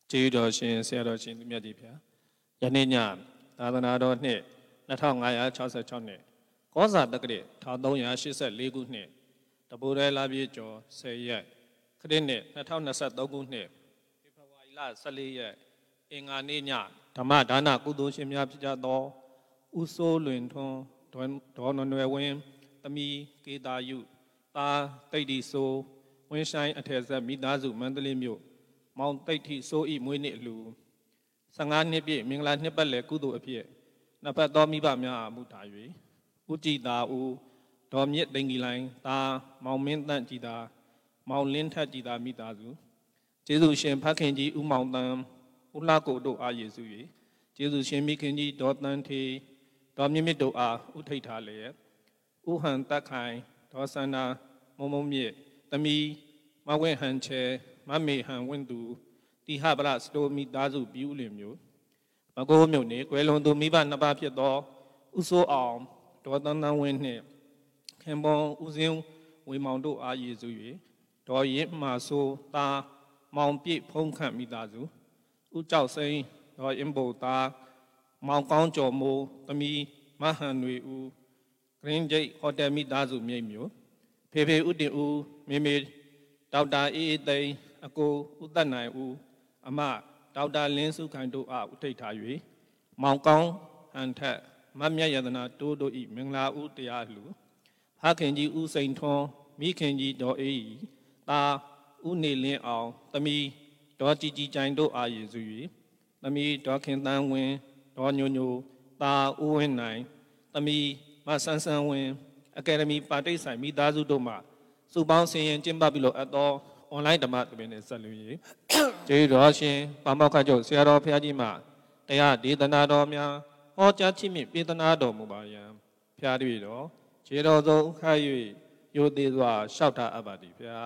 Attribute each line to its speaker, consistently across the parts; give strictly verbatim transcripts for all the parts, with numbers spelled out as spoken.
Speaker 1: ကျေးတော်ရှင်ဆရာတော်ရှင်သူမြတ်ကြီးဗျာယနေ့ညသာသနာတော်နှစ်နှစ်ထောင်ငါးရာ၆ဆယ့်ခြောက်နှစ်ကောဇာတက္ကရာတစ်ထောင်သုံးရာရှစ်ဆယ့်လေးခုနှစ်တပူရဲလာပြေကျော်ဆယ်ရက်ခရစ်နှစ်နှစ်ထောင်နှစ်ဆယ့်သုံးခုနှစ်ဖေဖော်ဝါရီလဆယ်လေးရက်အင်္ဂါနေ့ညဓမ္မဒါနကုသိုလ်ရှင်များဖြစ်ကြသောဦးစိုးလွင်ထွန်းဒေါ်နွယ်နွယ်ဝင်းသမီးကေတာယုသားတိတ်တီဆိုးဝင်းဆိုင်အထက်ဆက်မိသားစုမန္တလေးမြို့မောင်တိတ်ထီစိုးဤမွေးနေ့အလူဆယ့်ငါးနှစ်ပြည့်မင်္ဂလာနှစ်ပတ်လည်ကုသိုလ်အဖြစ်နှစ်ဖက်သောမိဘများအားမူထား၍ဦးကြည်သာဦးဒေါ်မြင့်တိန်ကြီးလိုင်းသားမောင်မင်းတန့်ကြည်သာမောင်လင်းထက်ကြည်သာမိသားစုကျေးဇူးရှင်ဖခင်ကြီးဦးမောင်တန်းဦးလှကိုတို့အားယေစု၍ကျေးဇူးရှင်မိခင်ကြီးဒေါ်တန်းထေဒေါ်မြင့်မြင့်တို့အားဥထိတ်ထားလျက်ဦးဟန်တက်ခိုင်ဒေါ်စန္ဒာမုံမုံမြင့်သမီးမဝင်းဟန်ချဲမမေဟန်ဝင်းသူတိဟပရစတိုမီသားစုပြူလင်မျိုးမကိုးမြို့နေကွယ်လွန်သူမိဘနှစ်ပါးဖြစ်သောဦးစိုးအောင်ဒေါ်တန်းတန်းဝင်းနှင့်ခင်ပွန်ဦးစင်းဝေမောင်တို့အားယေစု၍ဒေါ်ရင်မာဆိုသားမောင်ပြည့်ဖုံးခန့်မိသားစုဦးကြောက်စိန်ဒေါ်အင်ဘိုသားမောင်ကောင်းကျော်မိုးသမီးမဟန်တွေဦးဂရင်းဂျိတ်ဟိုတယ်မိသားစုမြိတ်မျိုးဖေဖေဦးတင်ဦးမေမေဒေါက်တာအေးအေးသိန်းအကိုဦးသက်နိုင်ဦးအမဒေါက်တာလင်းစုခိုင်တို့အားဥထိတ်ထား၍မောင်ကောင်းဟန်ထက်မမြတ်ယတနာတိုးတို့ဤမင်္ဂလာဦးတရားလှူဖခင်ကြီးဦးစိန်ထွန်းမိခင်ကြီးဒေါ်အေးသားဦးနေလင်းအောင်သမီးဒေါ်ကြည်ကြည်ကြိုင်တို့အားယေစု၍သမီးဒေါ်ခင်တန်းဝင်းဒေါ်ညိုညိုသားဦးဝင်းနိုင်သမီးမဆန်းဆန်းဝင်းအကယ်ဒမီပါတိတ်ဆိုင်မိသားစုတို့မှစုပေါင်းဆင်ရင်ကျင်းပပြီးလို့အပ်သောအွန်လိုင်းဓမ္မသဘင်နဲ့ဆက်လူ၍ကျေးတော်ရှင်ပါမောက္ခချုပ်ဆရာတော်ဘုရားကြီးမှတရားဒေသနာတော်များဟောကြားချီးမြှင့်ပေးသနာတော်မူပါယံဖျားတွေ့တော်ခြေတော်ဆုံးခါ၍ရိုသေစွာလျှောက်ထားအပ်ပါသည်ဗျာ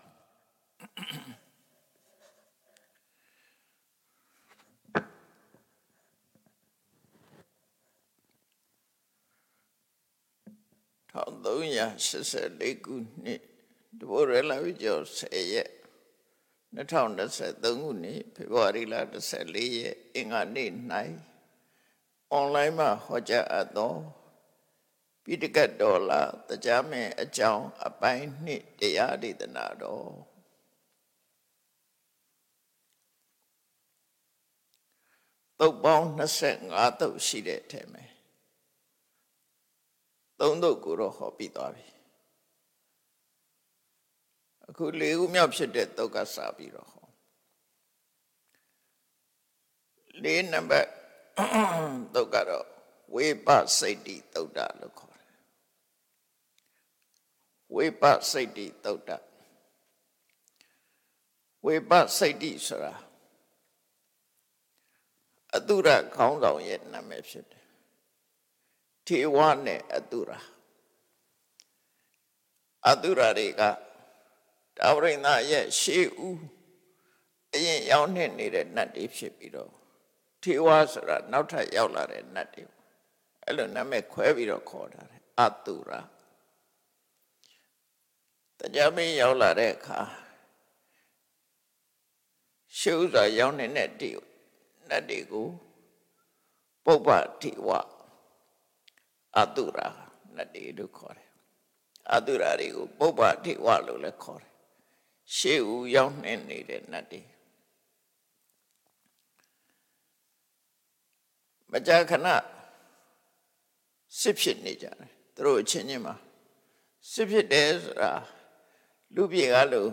Speaker 2: ထောင်သုံးရာရှစ်ဆယ့်လေးခုနှစ်တပူရဲလာပြေကျော်ဆယ်ရက်နှစ်ထောင်နှစ်ဆယ့်သုံးခုနှစ်ဖေဖော်ဝါရီလတစ်ဆယ့်လေးရက်အင်္ဂါနေ့၌အွန်လိုင်းမှာဟောကြားအပ်သောပိဋကတ်တော်လာတရားမင်းအကြောင်းအပိုင်းနှစ်တရားဒေသနာတော်သုတ်ပေါင်းနှစ်ဆယ့်ငါးသုတ်ရှိတဲ့အထက်မှာသုံးသုတ်ကိုတော့ဟောပြီးသွားပြီအခုလေးခုမြောက်ဖြစ်တဲ့သုတ်ကစပြီးတော့ဟောလေးနံပါတ်သုတ်ကတော့ဝိပစိတ်တိသုတ်တလို့ခေါ်တယ်ဝိပစိတ်တိသုတ်တဝိပစိတ်တိဆိုတာအတုရခေါင်းဆောင်ရဲ့နာမည်ဖြစ်တယ်ထေဝနဲ့အတုရအတုရတွေကတာဝရိန္ဒရဲ့ရှေးဦးအရင်ရောက်နေနေတဲ့နတ်တွေဖြစ်ပြီးတော့ထေဝဆိုတာနောက်ထပ်ရောက်လာတဲ့နတ်တွေအဲ့လိုနာမည်ခွဲပြီးတော့ခေါ်တာအတုရတရားမင်းရောက်လာတဲ့အခါရှေးဦးစွာရောက်နေတဲ့ဒီနတ်တွေကိုပုပ္ပထေဝအတုရနတ်တွေလို့ခေါ်တယ်အတုရတွေကိုပုပ္ပထေဝလို့လည်းခေါ်တယ်ရှေးဦးရောက်နေနေတဲ့နတ်တွေမကြာခဏစစ်ဖြစ်နေကြတယ်သူတို့အချင်းချင်းမှာစစ်ဖြစ်တယ်ဆိုတာလူပြေကလို့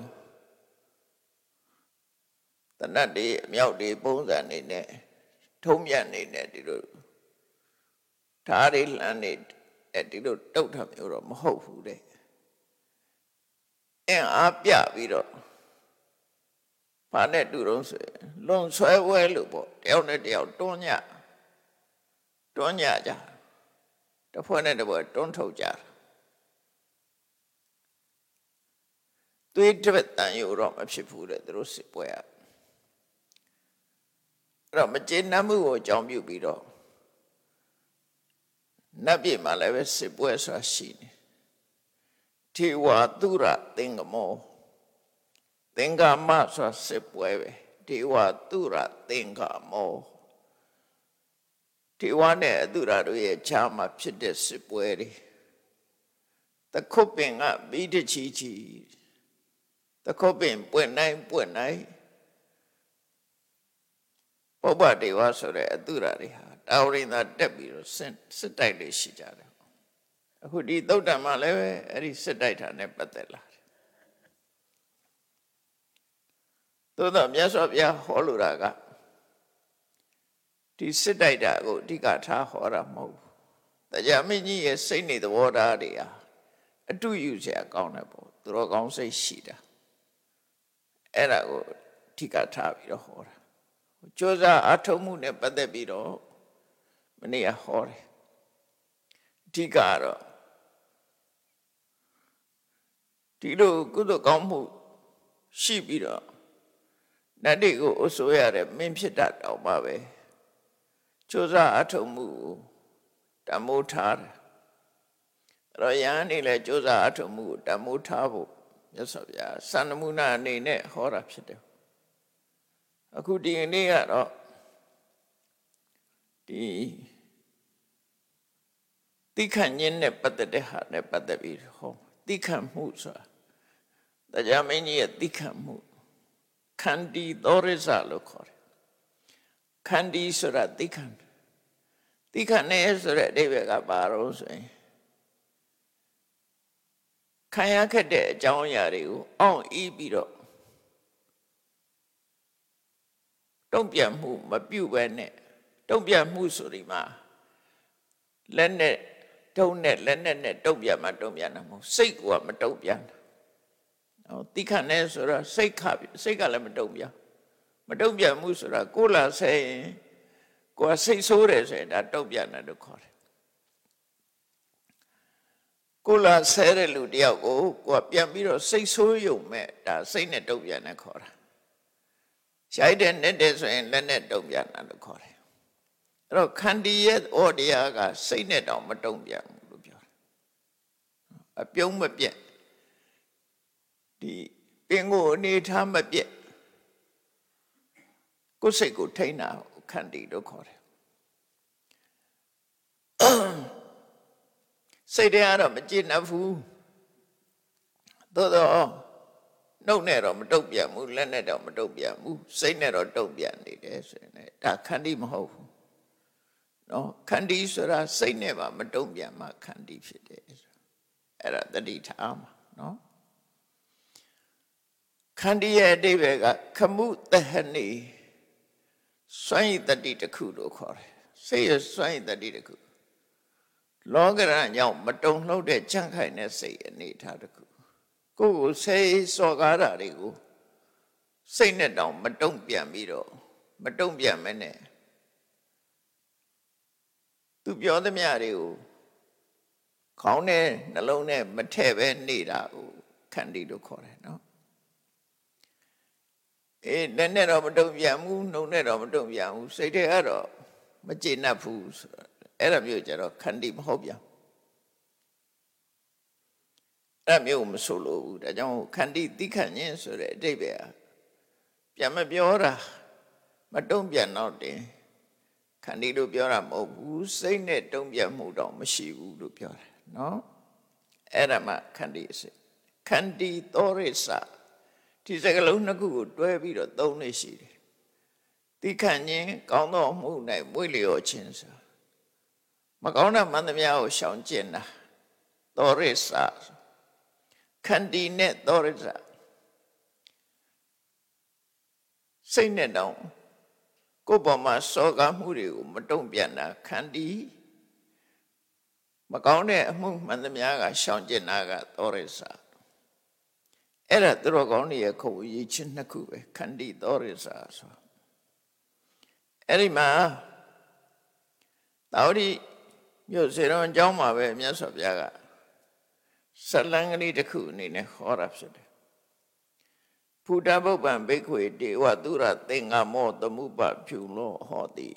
Speaker 2: တနတ်တွေအမြောက်တွေပုံစံနေနဲ့ထုံးမြတ်နေနဲ့ဒီလိုဓာရီလမ်းနေဒီလိုတုတ်ထမျိုးတော့မဟုတ်ဘူးတဲ့အင်းအားပြပြီးတော့ဘာနဲ့တူတော့ဆိုလွန်ဆွဲဝဲလို့ပေါ့တယောက်နဲ့တယောက်တွန်းညတွန်းညကြတစ်ဖွဲ့နဲ့တစ်ဖွဲ့တွန်းထုတ်ကြသွေးတစ်တန်ယူတော့မဖြစ်ဘူးတဲ့သူတို့စစ်ပွဲอ่ะအဲ့တော့မကျေနပ်မှုကိုအကြောင်းပြုပြီးတော့နတ်ပြည်မှာလည်းပဲစစ်ပွဲဆိုတာရှိနေထေဝသုရသင်္ကမောသင်္ကာမဆိုတာစစ်ပွဲပဲဒေဝသူရသင်္ကာမောဒေဝနဲ့အတုရတို့ရဲ့ခြားမှာဖြစ်တဲ့စစ်ပွဲတွေတခုပင်ကမိတချီချီတခုပင်ပွင့်နိုင်ပွင့်နိုင်ပုပ္ပဒေဝဆိုတဲ့အတုရတွေဟာတာဝရိန္ဒတက်ပြီးတော့စစ်တိုက်လေးရှိကြတယ်အခုဒီသုတ်တံမှာလည်းပဲအဲ့ဒီစစ်တိုက်တာနဲ့ပတ်သက်လာတယ်သို့တော့မြတ်စွာဘုရားဟောလိုတာကဒီစစ်တိုက်တာကိုအဓိကထားဟောတာမဟုတ်ဘူးတရားမင်းကြီးရဲ့စိတ်နေသဘောထားတွေဟာအတူယူเสียကောင်းတယ်ပေါ့သူတော်ကောင်းစိတ်ရှိတာအဲ့ဒါကိုအဓိကထားပြီးတော့ဟောတာကြိုးစားအထောက်မှုနဲ့ပတ်သက်ပြီးတော့မနေ့ကဟောတယ်အဓိကတော့ဒီလိုကုသိုလ်ကောင်းမှုရှိပြီးတော့နတ်တွေကိုအစိုးရတဲ့မင်းဖြစ်တတ်တော့ပါပဲကြိုးစားအထောက်မှုကိုတမိုးထားတယ်အဲ့တော့ယဟန်နေလဲကြိုးစားအထောက်မှုကိုတမိုးထားဖို့မြတ်စွာဘုရားစံနမူနာအနေနဲ့ဟောတာဖြစ်တယ်အခုဒီနေ့ကတော့ဒီတိခဏ်ညင်းနဲ့ပတ်သက်တဲ့ဟာနဲ့ပတ်သက်ပြီးဟောတိခဏ်မှုဆိုတာတရားမင်းကြီးရဲ့တိခဏ်မှုခန္တီသောရဇလို့ခေါ်တယ်ခန္တီဆိုတာတိခဏ်တိခဏ်နဲ့ဆိုတဲ့အဓိပ္ပာယ်ကဘာလို့ဆိုရင်ခံရခဲ့တဲ့အကြောင်းအရာတွေကိုအောင့်ဤပြီးတော့တုံ့ပြန်မှုမပြုတ်ပဲနဲ့တုံ့ပြန်မှုဆိုဒီမှာလက်နဲ့တုံးနဲ့လက်နဲ့နဲ့တုံ့ပြန်မှတုံ့ပြန်တာမဟုတ်စိတ်ကမတုံ့ပြန်တာဟောတိခဏ်နဲ့ဆိုတော့စိတ်ခစိတ်ကလည်းမတုံ့ပြန်မတုံ့ပြန်မှုဆိုတာကိုယ်လာဆဲရင်ကိုယ်စိတ်ဆိုးတယ်ဆိုရင်ဒါတုံ့ပြန်တယ်လို့ခေါ်တယ်ကိုယ်လာဆဲတဲ့လူတယောက်ကိုကိုယ်ပြန်ပြီးတော့စိတ်ဆိုးရုံမဲ့ဒါစိတ်နဲ့တုံ့ပြန်တယ်ခေါ်တာရှိုက်တဲ့နဲ့တဲ့ဆိုရင်လက်နဲ့တုံ့ပြန်တာလို့ခေါ်တယ်အဲ့တော့ခန္တီရဲ့ဩတရားကစိတ်နဲ့တောင်မတုံ့ပြန်ဘူးလို့ပြောတယ်အပြုံးမပြတ်ဒီပင်ကိုအနေထားမပြတ်ကိုယ်စိတ်ကိုထိန်းတာခန္တီလို့ခေါ်တယ်စိတ်တရားတော့မကျေနပ်ဘူးသို့တော့နှုတ်နဲ့တော့မတုံ့ပြန်ဘူးလက်နဲ့တော့မတုံ့ပြန်ဘူးစိတ်နဲ့တော့တုံ့ပြန်နေတယ်ဆိုရင်ဒါခန္တီမဟုတ်ဘူးနော်ခန္တီဆိုတာစိတ်နဲ့ပါမတုံ့ပြန်မှခန္တီဖြစ်တယ်အဲ့ဒါတတိထားမှာနော်ခန္တီရဲ့အဓိပ္ပာယ်ကခမှုတဟနိစွန့်ရည်တတိတစ်ခုလို့ခေါ်တယ်စိတ်ရစွန့်ရည်တတိတစ်ခုလောကရန်ကြောင့်မတုံ့လှုပ်တဲ့ကြံ့ခိုင်တဲ့စိတ်အနေထားတစ်ခုကိုယ်ကိုစိတ်စော်ကားတာတွေကိုစိတ်နဲ့တောင်မတုံ့ပြန်ပြီးတော့မတုံ့ပြန်မဲနဲ့သူပြောသမျှတွေကိုခေါင်းနဲ့နှလုံးနဲ့မထည့်ပဲနေတာကိုခန္တီလို့ခေါ်တယ်နော်အေးလက်နဲ့တော့မတုံ့ပြန်ဘူးနှုတ်နဲ့တော့မတုံ့ပြန်ဘူးစိတ်ထဲကတော့မကျေနပ်ဘူးဆိုတော့အဲ့ဒါမျိုးကြတော့ခန္တီမဟုတ်ပြန်အဲ့ဒါမျိုးမဆိုလို့ဘူးဒါကြောင့်ခန္တီတိခဏ်ညင်းဆိုတဲ့အဓိပ္ပာယ်ပြန်မပြောတာမတုံ့ပြန်တော့တယ်ခန္တီလို့ပြောတာမဟုတ်ဘူးစိတ်နဲ့တုံ့ပြန်မှုတော့မရှိဘူးလို့ပြောတယ်နော်အဲ့ဒါမှခန္တီအစစ်ခန္တီသောရစဒီစကားလုံးနှစ်ခုကိုတွဲပြီးတော့သုံးနေရှိတယ်တိခဏ်ညင်းကောင်းသောမှု၌မွေ့လျော်ခြင်းဆိုမကောင်းတဲ့မှန်သမျှကိုရှောင်ကျဉ်တာသောရစခန္တီနဲ့သောရစစိတ်နဲ့တောင်ကိုယ်ပေါ်မှာစောကားမှုတွေကိုမတုံ့ပြန်တာခန္တီမကောင်းတဲ့အမှုမှန်သမျှကရှောင်ကျဉ်တာကသောရစအဲ့ဒါသူတော်ကောင်းတွေရဲ့ခုတ်ရေးချင်းနှစ်ခုပဲခန္တီသောရစဆိုအဲ့ဒီမှာတာဝတိမြို့စေတော်အကြောင်းမှာပဲမြတ်စွာဘုရားကဇလံကလေးတစ်ခုအနေနဲ့ဟောတာဖြစ်တယ်ဖုဒ္ဓဗုပ္ပံဘိက္ခွေတေဝသုရသင်္ဃမောသမုပဖြူလောဟောတိ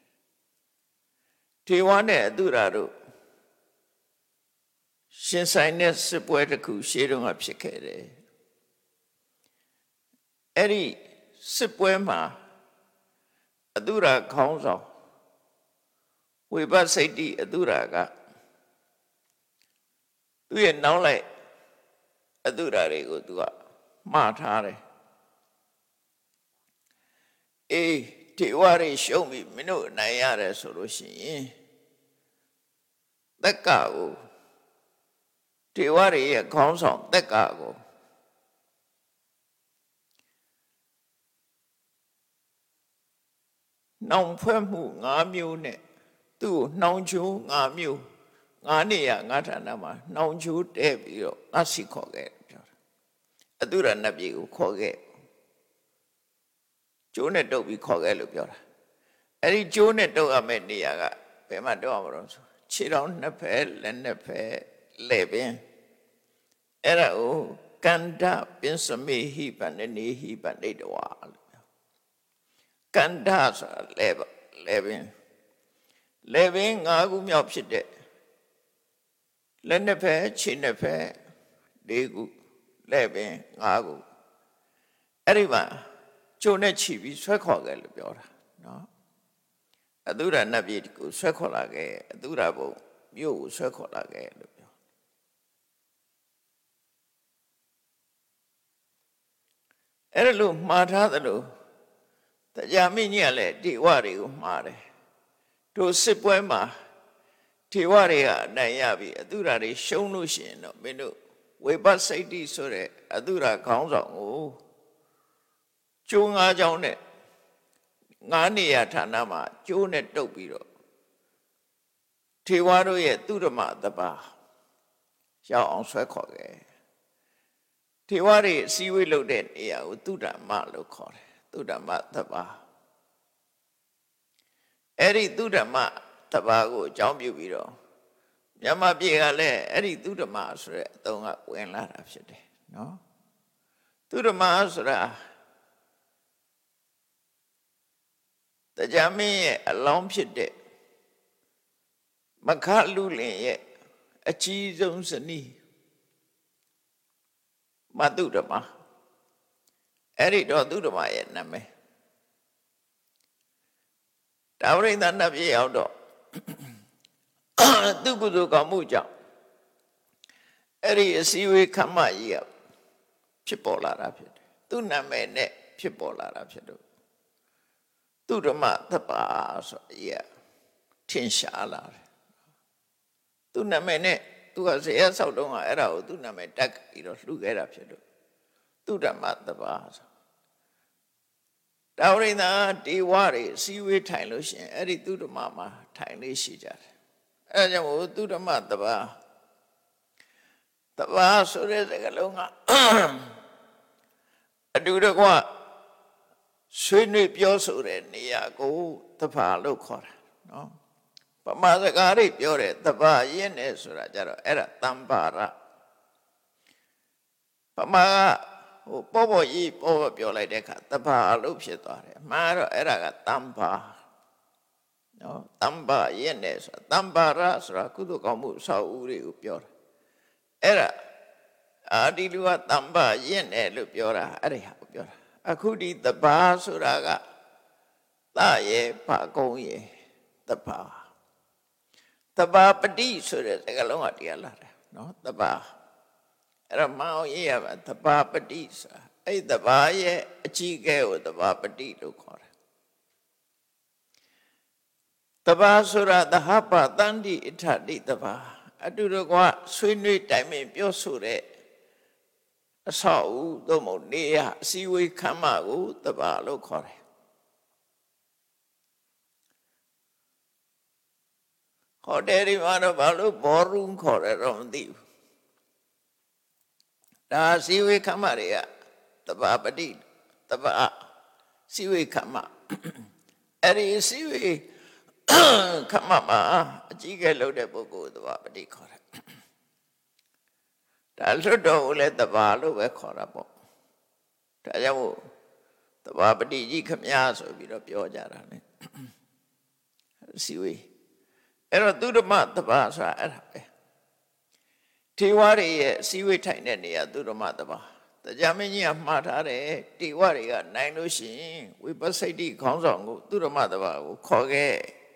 Speaker 2: ထေဝနဲ့အတုရတို့ရှင်ဆိုင်တဲ့စစ်ပွဲတစ်ခုရှေးတုန်းကဖြစ်ခဲ့တယ်အဲ့ဒီစစ်ပွဲမှာအတုရာခေါင်းဆောင်ဝိပဿစိတ်တိအတုရာကသူ့ရဲ့နောက်လိုက်အတုရာတွေကိုသူကမှားထားတယ်အေးထေဝရရှုံးပြီမင်းတို့နိုင်ရတယ်ဆိုလို့ရှိရင်တက္ကကိုထေဝရရဲ့ခေါင်းဆောင်တက္ကကိုနှောင်ဖွဲ့မှု၅မျိုးနဲ့သူ့ကိုနှောင်ချိုး၅မျိုးငါးနေရငါးဌာနမှာနှောင်ချိုးတဲ့ပြီးတော့ငါစီခေါ်ခဲ့ပြောတာအတုရနတ်ပြည်ကိုခေါ်ခဲ့ကျိုးနဲ့တုပ်ပြီးခေါ်ခဲ့လို့ပြောတာအဲ့ဒီကျိုးနဲ့တုပ်ရမယ့်နေရာကဘယ်မှာတုပ်ရမှာတော့ဆိုခြေထောက်နှစ်ဖက်လက်နှစ်ဖက်လဲပင်အဲ့ဒါကိုကန္တပင်စမေဟိပန္နေဟိပန္နေတဝါလို့ပြောကန္တဆိုတာလဲလဲပင်လဲပင်၅ခုမြောက်ဖြစ်တဲ့လက်နှစ်ဖက်ခြေနှစ်ဖက်၄ခုလဲပင်၅ခုအဲ့ဒီမှာကျိုးနဲ့ချီပြီးဆွဲခေါ်ခဲ့လို့ပြောတာနော်အတုရနတ်ပြည်ကိုဆွဲခေါ်လာခဲ့အတုရဘုံမြို့ကိုဆွဲခေါ်လာခဲ့လို့ပြောအဲ့ဒါလို့မှားထားသလိုတရားမင်းကြီးကလည်းဒေဝတွေကိုမှားတယ်တို့စစ်ပွဲမှာဒေဝတွေကအနိုင်ရပြီအတုရတွေရှုံးလို့ရှိရင်တော့မင်းတို့ဝိပဿစိတ်တိဆိုတဲ့အတုရခေါင်းဆောင်ကိုကျိုး၅ချောင်းနဲ့ငါးနေရဌာနမှာကျိုးနဲ့တုပ်ပြီးတော့ထေဝါတို့ရဲ့သူဓမ္မတပါရောက်အောင်ဆွဲခေါ်ခဲ့ထေဝါတွေအစည်းအဝေးလုပ်တဲ့နေရာကိုသူဓမ္မလို့ခေါ်တယ်သူဓမ္မတပါအဲ့ဒီသူဓမ္မတပါကိုအကြောင်းပြုပြီးတော့မြန်မာပြည်ကလည်းအဲ့ဒီသူဓမ္မဆိုတဲ့အသုံးကဝင်လာတာဖြစ်တယ်နော်သူဓမ္မဆိုတာတရားမင်းရဲ့အလောင်းဖြစ်တဲ့မခလူလင်ရဲ့အကြီးဆုံးဇနီးမတုဓမ္မအဲ့ဒီတော့သူဓမ္မရဲ့နာမည်တာဝရိန္ဒနတ်ပြည်ရောက်တော့သူကုသိုလ်ကောင်းမှုကြောင့်အဲ့ဒီအစည်းအဝေးခမ်းမကြီးကဖြစ်ပေါ်လာတာဖြစ်တယ်သူ့နာမည်နဲ့ဖြစ်ပေါ်လာတာဖြစ်တော့သူဓမ္မသဗ္ဗဆိုရထင်ရှားလာတယ်သူနာမည်နဲ့သူကဇေယျဆောက်တုံးကအဲ့ဒါကိုသူနာမည်တက်ပြီးတော့လှူခဲ့တာဖြစ်လို့သူဓမ္မသဗ္ဗဆိုတာဝရိန္ဒဒေဝတွေစီဝေးထိုင်လို့ရှိရင်အဲ့ဒီသူဓမ္မမှာထိုင်လေးရှိကြတယ်အဲ့ဒါကြောင့်သူဓမ္မသဗ္ဗသဗ္ဗဆိုတဲ့စကားလုံးကအတူတကွဆွေးနွေးပြောဆိုတဲ့နေရာကိုသဗ္ဗလို့ခေါ်တာနော်ပမာစကားတွေပြောတဲ့သဗ္ဗရင်းနဲ့ဆိုတာကြတော့အဲ့ဒါတမ္ပါရပမာဟိုပေါ်ပေါ်ကြီးပေါ်ပေါ်ပြောလိုက်တဲ့အခါသဗ္ဗလို့ဖြစ်သွားတယ်အမှန်တော့အဲ့ဒါကတမ္ပါနော်တမ္ပါရင်းနဲ့ဆိုတာတမ္ပါရဆိုတာကုသိုလ်ကောင်းမှုဆောက်ဦးတွေကိုပြောတာအဲ့ဒါအာဒီလူကတမ္ပါရင်းနဲ့လို့ပြောတာအဲ့ဒီဟာကိုပြောတာအခုဒီသဗ္ဗဆိုတာကသရဲ့ဘာကုံရဲ့သဗ္ဗသဗ္ဗပတိဆိုတဲ့စကားလုံးကတရားလာတယ်နော်သဗ္ဗအဲ့တော့မအောင်ရေးရပါသဗ္ဗပတိဆိုတာအဲ့သဗ္ဗရဲ့အကြီးအကဲကိုသဗ္ဗပတိလို့ခေါ်တယ်သဗ္ဗဆိုတာသဟပတန္တိအဋ္ဌတိသဗ္ဗအတူတကွဆွေးနွေးတိုင်ပင်ပြောဆိုတဲ့အဆောက်အဦသို့မဟုတ်နေရအစည်းအဝေးခမ်းမကိုသဗ္ဗလို့ခေါ်တယ်ဟိုတယ်ဒီမှာတော့ဘာလို့ဘောရုံခေါ်တယ်တော့မသိဘူးဒါအစည်းအဝေးခမ်းမတွေကသဗ္ဗပတိသဗ္ဗအစည်းအဝေးခမ်းမအဲ့ဒီအစည်းအဝေးခမ်းမမှာအကြီးကဲလုပ်တဲ့ပုဂ္ဂိုလ်သဗ္ဗပတိခေါ်တယ်ဒါလွတ်တော်ကိုလည်းသဗ္ဗလို့ပဲခေါ်တာပေါ့ဒါကြောင့်မို့သဗ္ဗပတိကြီးခမည်းဆိုပြီးတော့ပြောကြတာလေစီဝေးအဲ့တော့သူဓမ္မသဗ္ဗဆိုတာအဲ့ဒါပဲထေဝါတွေရဲ့စီဝေးထိုင်တဲ့နေရာသူဓမ္မသဗ္ဗတရားမင်းကြီးကမှားထားတယ်တေဝတွေကနိုင်လို့ရှိရင်ဝိပဿိတိခေါင်းဆောင်ကိုသူရမတဘာကိုခေါ်ခဲ့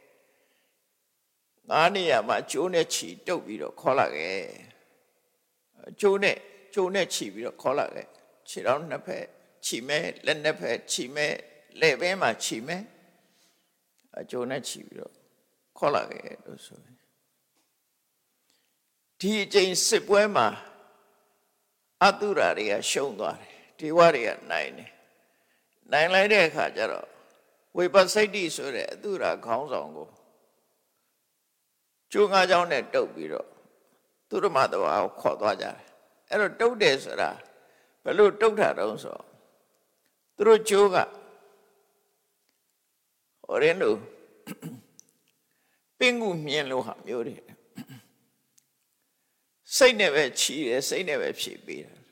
Speaker 2: ငါးနေရာမှာကျိုးနဲ့ချီတုပ်ပြီးတော့ခေါ်လာခဲ့ကျိုးနဲ့ကျိုးနဲ့ချီပြီးတော့ခေါ်လာခဲ့ခြေထောက်နှစ်ဖက်ချီမဲလက်နှစ်ဖက်ချီမဲလက်ဘဲမှာချီမဲအကျိုးနဲ့ချီပြီးတော့ခေါ်လာခဲ့လို့ဆိုရင်ဒီအချိန်စစ်ပွဲမှာအတုရာတွေကရှုံးသွားတယ်ဒေဝတွေကနိုင်တယ်နိုင်လိုက်တဲ့အခါကျတော့ဝိပဿိတိဆိုတဲ့အတုရာခေါင်းဆောင်ကိုကျိုးငါးချောင်းနဲ့တုပ်ပြီးတော့သူရမတဘာကိုခေါ်သွားကြတယ်အဲ့တော့တုပ်တယ်ဆိုတာဘယ်လိုတုပ်တာတုံးဆိုသူတို့ကျိုးကဟောရင်လို့ပင်ကူမြင်လို့ဟာမျိုးတွေစိတ်နဲ့ပဲချီတယ်စိတ်နဲ့ပဲဖြည့်ပေးတယ်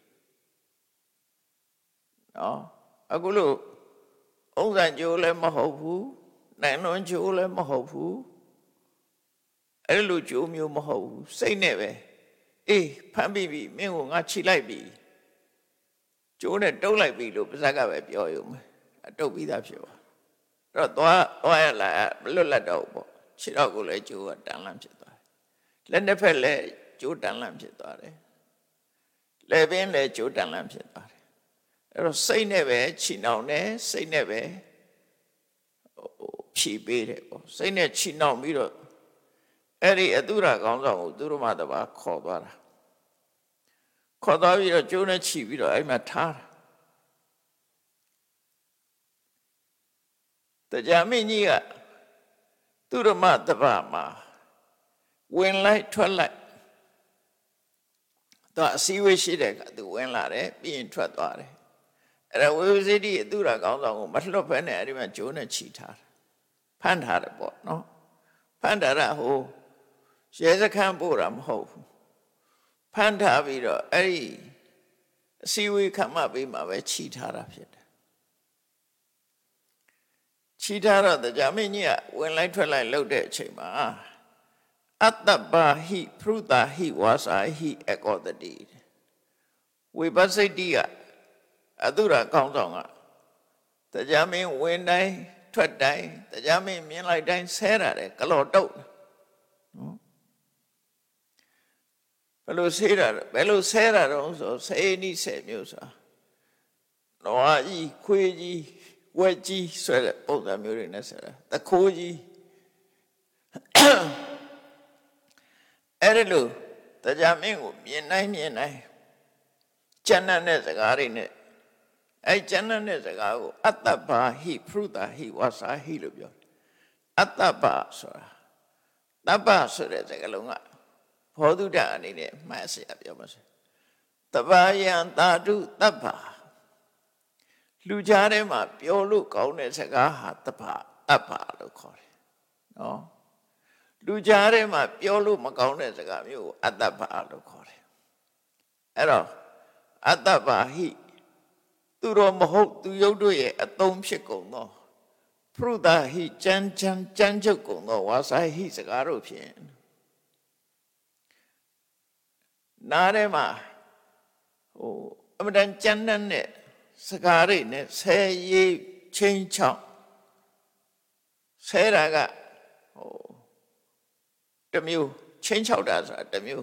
Speaker 2: နော်အခုလို့ဥစ္စာကျိုးလည်းမဟုတ်ဘူးနိုင်လွန်ကျိုးလည်းမဟုတ်ဘူးအဲ့လိုကျိုးမျိုးမဟုတ်ဘူးစိတ်နဲ့ပဲအေးဖမ်းပြီးပြီမင်းကိုငါချီလိုက်ပြီကျိုးနဲ့တုပ်လိုက်ပြီလို့ပါဇက်ကပဲပြောရုံပဲအတုပ်ပြီးသားဖြစ်သွားအဲ့တော့သွားသွားရလာမလွတ်လပ်တော့ဘူးပေါ့ခြေတော့ကိုလည်းကျိုးကတန်လန့်ဖြစ်သွားတယ်လက်နှစ်ဖက်လည်းကျိုးတန်လန့်ဖြစ်သွားတယ်လက်ပင်လည်းကျိုးတန်လန့်ဖြစ်သွားတယ်အဲ့တော့စိတ်နဲ့ပဲချီနှောင်တယ်စိတ်နဲ့ပဲဖြီးပေးတယ်ပေါ့စိတ်နဲ့ချီနှောင်ပြီးတော့အဲ့ဒီအတုရကောင်းဆောင်ကိုသူရမတဘာခေါ်သွားတာခေါ်သွားပြီးတော့ကျိုးနဲ့ချီပြီးတော့အဲ့မှာထားတာတရားမင်းကြီးကသူရမတဘာမှာဝင်လိုက်ထွက်လိုက်တော့အစည်းအဝေးရှိတဲ့ကသူဝင်လာတယ်ပြီးရင်ထွက်သွားတယ်အဲ့ဒါဝိဝဇိတိအတုရကောင်းဆောင်ကိုမလွတ်ဖဲနဲ့အဲ့ဒီမှာကျိုးနဲ့ချီထားတာဖမ်းထားတယ်ပေါ့နော်ဖမ်းထားတာဟိုရဲစခန်းပို့တာမဟုတ်ဘူးဖမ်းထားပြီးတော့အဲ့ဒီအစည်းအဝေးခမပေးမှာပဲချီထားတာဖြစ်တယ်ချီထားတော့တရားမင်းကြီးကဝင်လိုက်ထွက်လိုက်လုပ်တဲ့အချိန်မှာအတ္တပါဟိဖရုတာဟိဝါစာဟိအကောတတိဝိပဿိတိကအတုရကောင်းဆောင်ကတရားမင်းဝင်တိုင်းထွက်တိုင်းတရားမင်းမြင်လိုက်တိုင်းဆဲရတယ်ကလော်တုတ်နော်ဘယ်လိုဆဲတာဘယ်လိုဆဲတာတော့ဆိုဆဲနိဆဲမျိုးဆိုနွားကြီးခွေးကြီးဝက်ကြီးဆိုတဲ့ပုံစံမျိုးတွေနဲ့ဆဲတာတခိုးကြီးအဲ့ဒါလို့တရားမင်းကိုမြင်နိုင်မြင်နိုင်ကျန်တဲ့စကားတွေနဲ့အဲ့ကျန်တဲ့စကားကိုအတ္တပါဟိဖရုတာဟိဝါစာဟိလို့ပြောအတ္တပါဆိုတာတပ္ပဆိုတဲ့စကားလုံးကဘောဓုတအနေနဲ့မှတ်စရာပြောပါစေတပ္ပယံတာတုတပ္ပလူကြားထဲမှာပြောလို့ကောင်းတဲ့စကားဟာတပ္ပတပ္ပလို့ခေါ်တယ်နော်လူကြားထဲမှာပြောလို့မကောင်းတဲ့စကားမျိုးကိုအတ္တပလို့ခေါ်တယ်အဲ့တော့အတ္တပဟိသူတော်မဟုတ်သူရုပ်တို့ရဲ့အသုံးဖြစ်ကုန်သောဖရုတာဟိကြမ်းကြမ်းကြမ်းကြုတ်ကုန်သောဝါစာဟိစကားတို့ဖြင့်နားထဲမှာဟိုအမတန်ကြမ်းတမ်းတဲ့စကားတွေနဲ့ဆဲရေးချင်းချောင်းဆဲတာကဟိုတမျိုးချင်းချောက်တာဆိုတာတမျိုး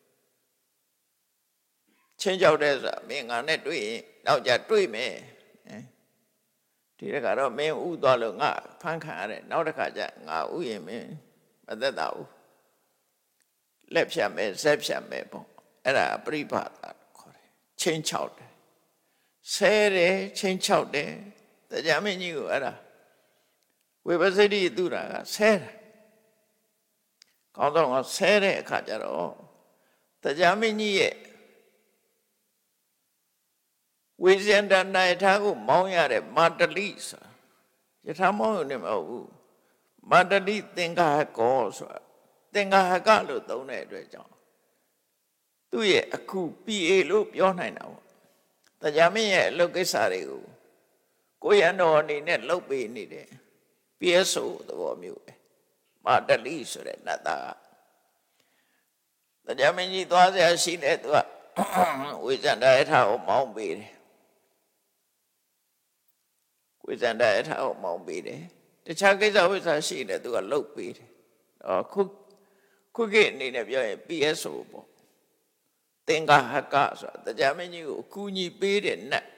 Speaker 2: ချင်းချောက်တဲ့ဆိုတာမင်းငါနဲ့တွေ့ရင်နောက်ကြတွေ့မယ်ဒီတခါတော့မင်းဥသွားလို့ငါဖမ်းခံရတယ်နောက်တစ်ခါကျငါဥရင်မင်းမသက်တာဘူးလက်ဖြတ်မယ်ဇက်ဖြတ်မယ်ပေါ့အဲ့ဒါပရိပါဒခေါ်တယ်ချင်းချောက်တယ်ဆဲတယ်ချင်းချောက်တယ်တရားမင်းကြီးကိုအဲ့ဒါဝိပဿိတုရာကဆဲတယ်ကောင်းတော့ကဆဲတဲ့အခါကျတော့တရားမင်းကြီးရဲ့ဝိဇယန္တနာယထာကိုမောင်းရတဲ့မာတလိဆိုယထာမောင်းရုံနဲ့မဟုတ်ဘူးမာတလိသင်္ဃဟကောဆိုတာသင်္ဃဟကလို့သုံးတဲ့အတွက်ကြောင့်သူ့ရဲ့အခု ပီ အေ လို့ပြောနိုင်တာပေါ့တရားမင်းရဲ့အလုပ်ကိစ္စတွေကိုကိုရန်တော်အနေနဲ့လုပ်ပေးနေတယ် ပီ အက်စ် အို သဘောမျိုးပဲမာတလိဆိုတဲ့နတ်သားတရားမင်းကြီးသွားစရာရှိတယ်သူကဝိဇ္ဇန္တယထာကိုမောင်းပေးတယ်ဝိဇ္ဇန္တယထာကိုမောင်းပေးတယ်တခြားကိစ္စဝိဇ္ဇာရှိတယ်သူကလှုပ်ပေးတယ်အော်ခုခုကိအနေနဲ့ပြောရင် ပီ အက်စ် အို ပေါ့သင်္ဃဟကဆိုတာတရားမင်းကြီးကိုအကူအညီပေးတဲ့နတ်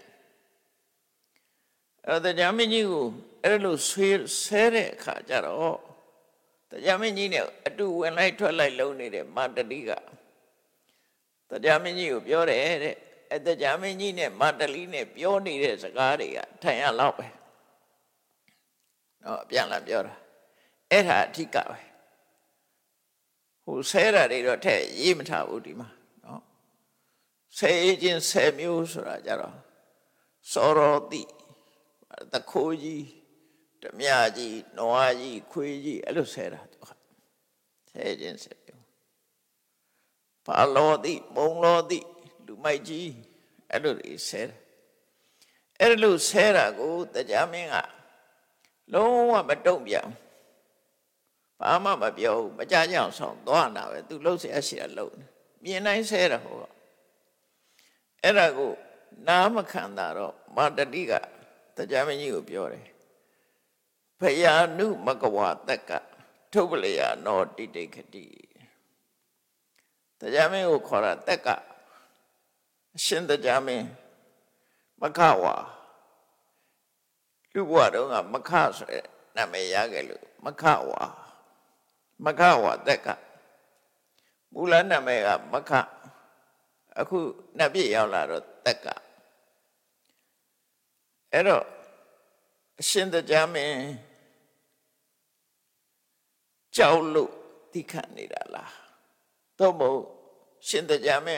Speaker 2: အဲ့တော့တရားမင်းကြီးကိုအဲ့လိုဆွဲဆဲတဲ့အခါကျတော့တရားမင်းကြီးနဲ့အတူဝင်လိုက်ထွက်လိုက်လုံနေတဲ့မာတလိကတရားမင်းကြီးကိုပြောတယ်တဲ့အဲ့တရားမင်းကြီးနဲ့မာတလိနဲ့ပြောနေတဲ့စကားတွေကထိုင်ရလောက်ပဲနော်အပြန်လာပြောတာအဲ့ဒါအဓိကပဲဟိုဆဲတာတွေတော့ထဲရေးမထားဘူးဒီမှာနော်ဆဲခြင်းဆဲမျိုးဆိုတာကြတော့စောရောတိတခိုးကြီးဓမြကြီးနွားကြီးခွေးကြီးအဲ့လိုဆဲတာသူကဆဲခြင်းဆဲမျိုးဘာလောတိမုံလောတိလူမိုက်ကြီးအဲ့လိုတွေဆဲတယ်အဲ့လိုဆဲတာကိုတရားမင်းကလုံးဝမတုံ့ပြန်ဘာမှမပြောဘူးမကြကြအောင်ဆောင်သွားတာပဲသူလှုပ်เสียရှိတာလှုပ်မြင်တိုင်းဆဲတာဟောအဲ့ဒါကိုနားမခံတာတော့မာတတိကတရားမင်းကြီးကိုပြောတယ်ဖယာနုမကဝတက်ကထုပ္ပလျာနောတိတိခတိတရားမင်းကိုခေါ်တာတက်ကအရှင်တရားမင်းမခဝါလူဘဝတုန်းကမခဆိုတဲ့နာမည်ရခဲ့လို့မခဝါမခဝါတက်ကမူလနာမည်ကမခအခုနှစ်ပြည့်ရောက်လာတော့တက်ကအဲ့တော့အရှင်တရားမင်းကြောက်လို့တိခတ်နေတာလားသို့မဟုတ်ရှင်တရားမင်း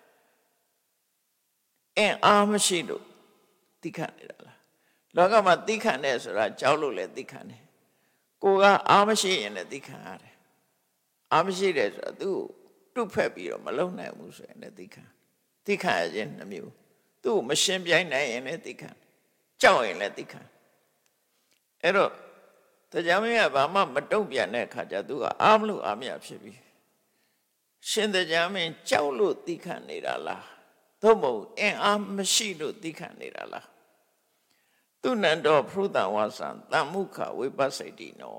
Speaker 2: ကအင်းအားမရှိလို့တိခတ်နေတာလားလောကမှာတိခတ်နေဆိုတာကြောက်လို့လည်းတိခတ်နေကိုကအားမရှိရင်လည်းတိခတ်ရတယ်အားမရှိတယ်ဆိုတာသူ့တုဖက်ပြီးတော့မလုံနိုင်ဘူးဆိုရင်လည်းတိခတ်တိခတ်ရခြင်းနှမျိုးသူ့မရှင်းပြိုင်နိုင်ရင်လည်းတိခတ်ကြောက်ရင်လည်းတိခတ်အဲ့တော့တရားမင်းကဘာမှမတုံ့ပြန်တဲ့အခါကျသူကအားမလို့အားမရဖြစ်ပြီရှင်တရားမင်းကြောက်လို့တိခတ်နေတာလားသို့မဟုတ်အင်အားမရှိလို့တိခတ်နေတာလားသူနန္တောဖရုတံဝါစံတမ္မုခဝိပဿိတိနော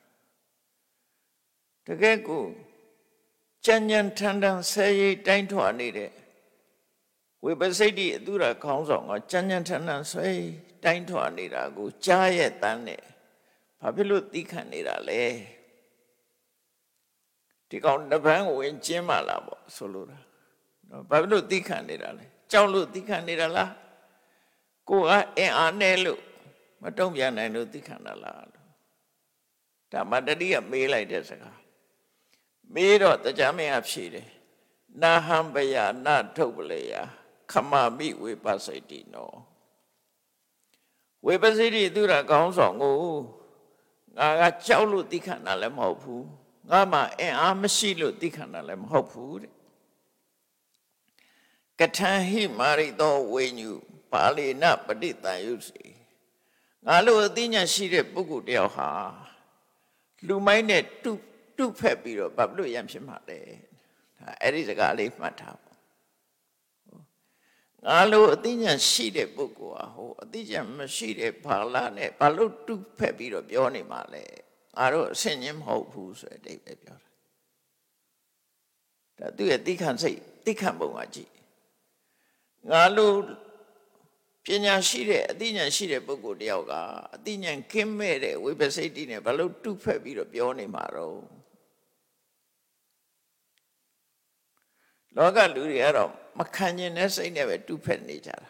Speaker 2: တကယ်ကိုကြံ့ကြံ့ထန်ထန်ဆဲရိတ်တိုင်းထွာနေတဲ့ဝိပဿိတိအတုရခေါင်းဆောင်ကကြံ့ကြံ့ထန်ထန်ဆဲတိုင်းထွာနေတာကိုကြားရဲ့တန်းနဲ့ဘာဖြစ်လို့တိခတ်နေတာလဲဒီကောင်တပန်းဝင်ကျင်းမှလာပေါ့ဆိုလိုတာနော်ဘာဖြစ်လို့တိခတ်နေတာလဲကြောက်လို့တိခတ်နေတာလားကိုကအင်အားနဲ့လို့မတုံ့ပြန်နိုင်လို့တိခတ်တာလားဒါမှတတိယမေးလိုက်တဲ့စကားမေးတော့တရားမင်းကဖြေတယ်နာဟံပယနာထုပ္ပလေယခမမိဝိပဿိတိနောဝိပဿိတိသူရကောင်းဆောင်ကိုငါကကြောက်လို့တိခတ်တာလည်းမဟုတ်ဘူးငါမှအင်အားမရှိလို့တိခတ်တာလည်းမဟုတ်ဘူးတဲ့ကထံဟိမာရိတောဝိညုပါဠိနပဋိတန်ယုစီငါလိုအသိဉာဏ်ရှိတဲ့ပုဂ္ဂိုလ်တယောက်ဟာလူမိုင်းနဲ့တုတုဖက်ပြီးတော့ဘာလို့ရံဖြစ်မှာလဲဒါအဲ့ဒီစကားလေးမှတ်ထားပေါ့ငါလိုအသိဉာဏ်ရှိတဲ့ပုဂ္ဂိုလ်ဟာဟိုအသိဉာဏ်မရှိတဲ့ဘာလာနဲ့ဘာလို့တုဖက်ပြီးတော့ပြောနေမှာလဲငါတို့အဆင်ချင်းမဟုတ်ဘူးဆိုတဲ့အဓိပ္ပာယ်ပြောတာဒါသူ့ရဲ့တိခတ်စိတ်တိခတ်ပုံကကြည့်ငါလိုပညာရှိတဲ့အသိဉာဏ်ရှိတဲ့ပုဂ္ဂိုလ်တယောက်ကအသိဉာဏ်ကင်းမဲ့တဲ့ဝိပဿိတိနဲ့ဘာလို့တုဖက်ပြီးတော့ပြောနေမှာတော့လောကလူတွေကတော့မခံကျင်တဲ့စိတ်နဲ့ပဲတုဖက်နေကြတာ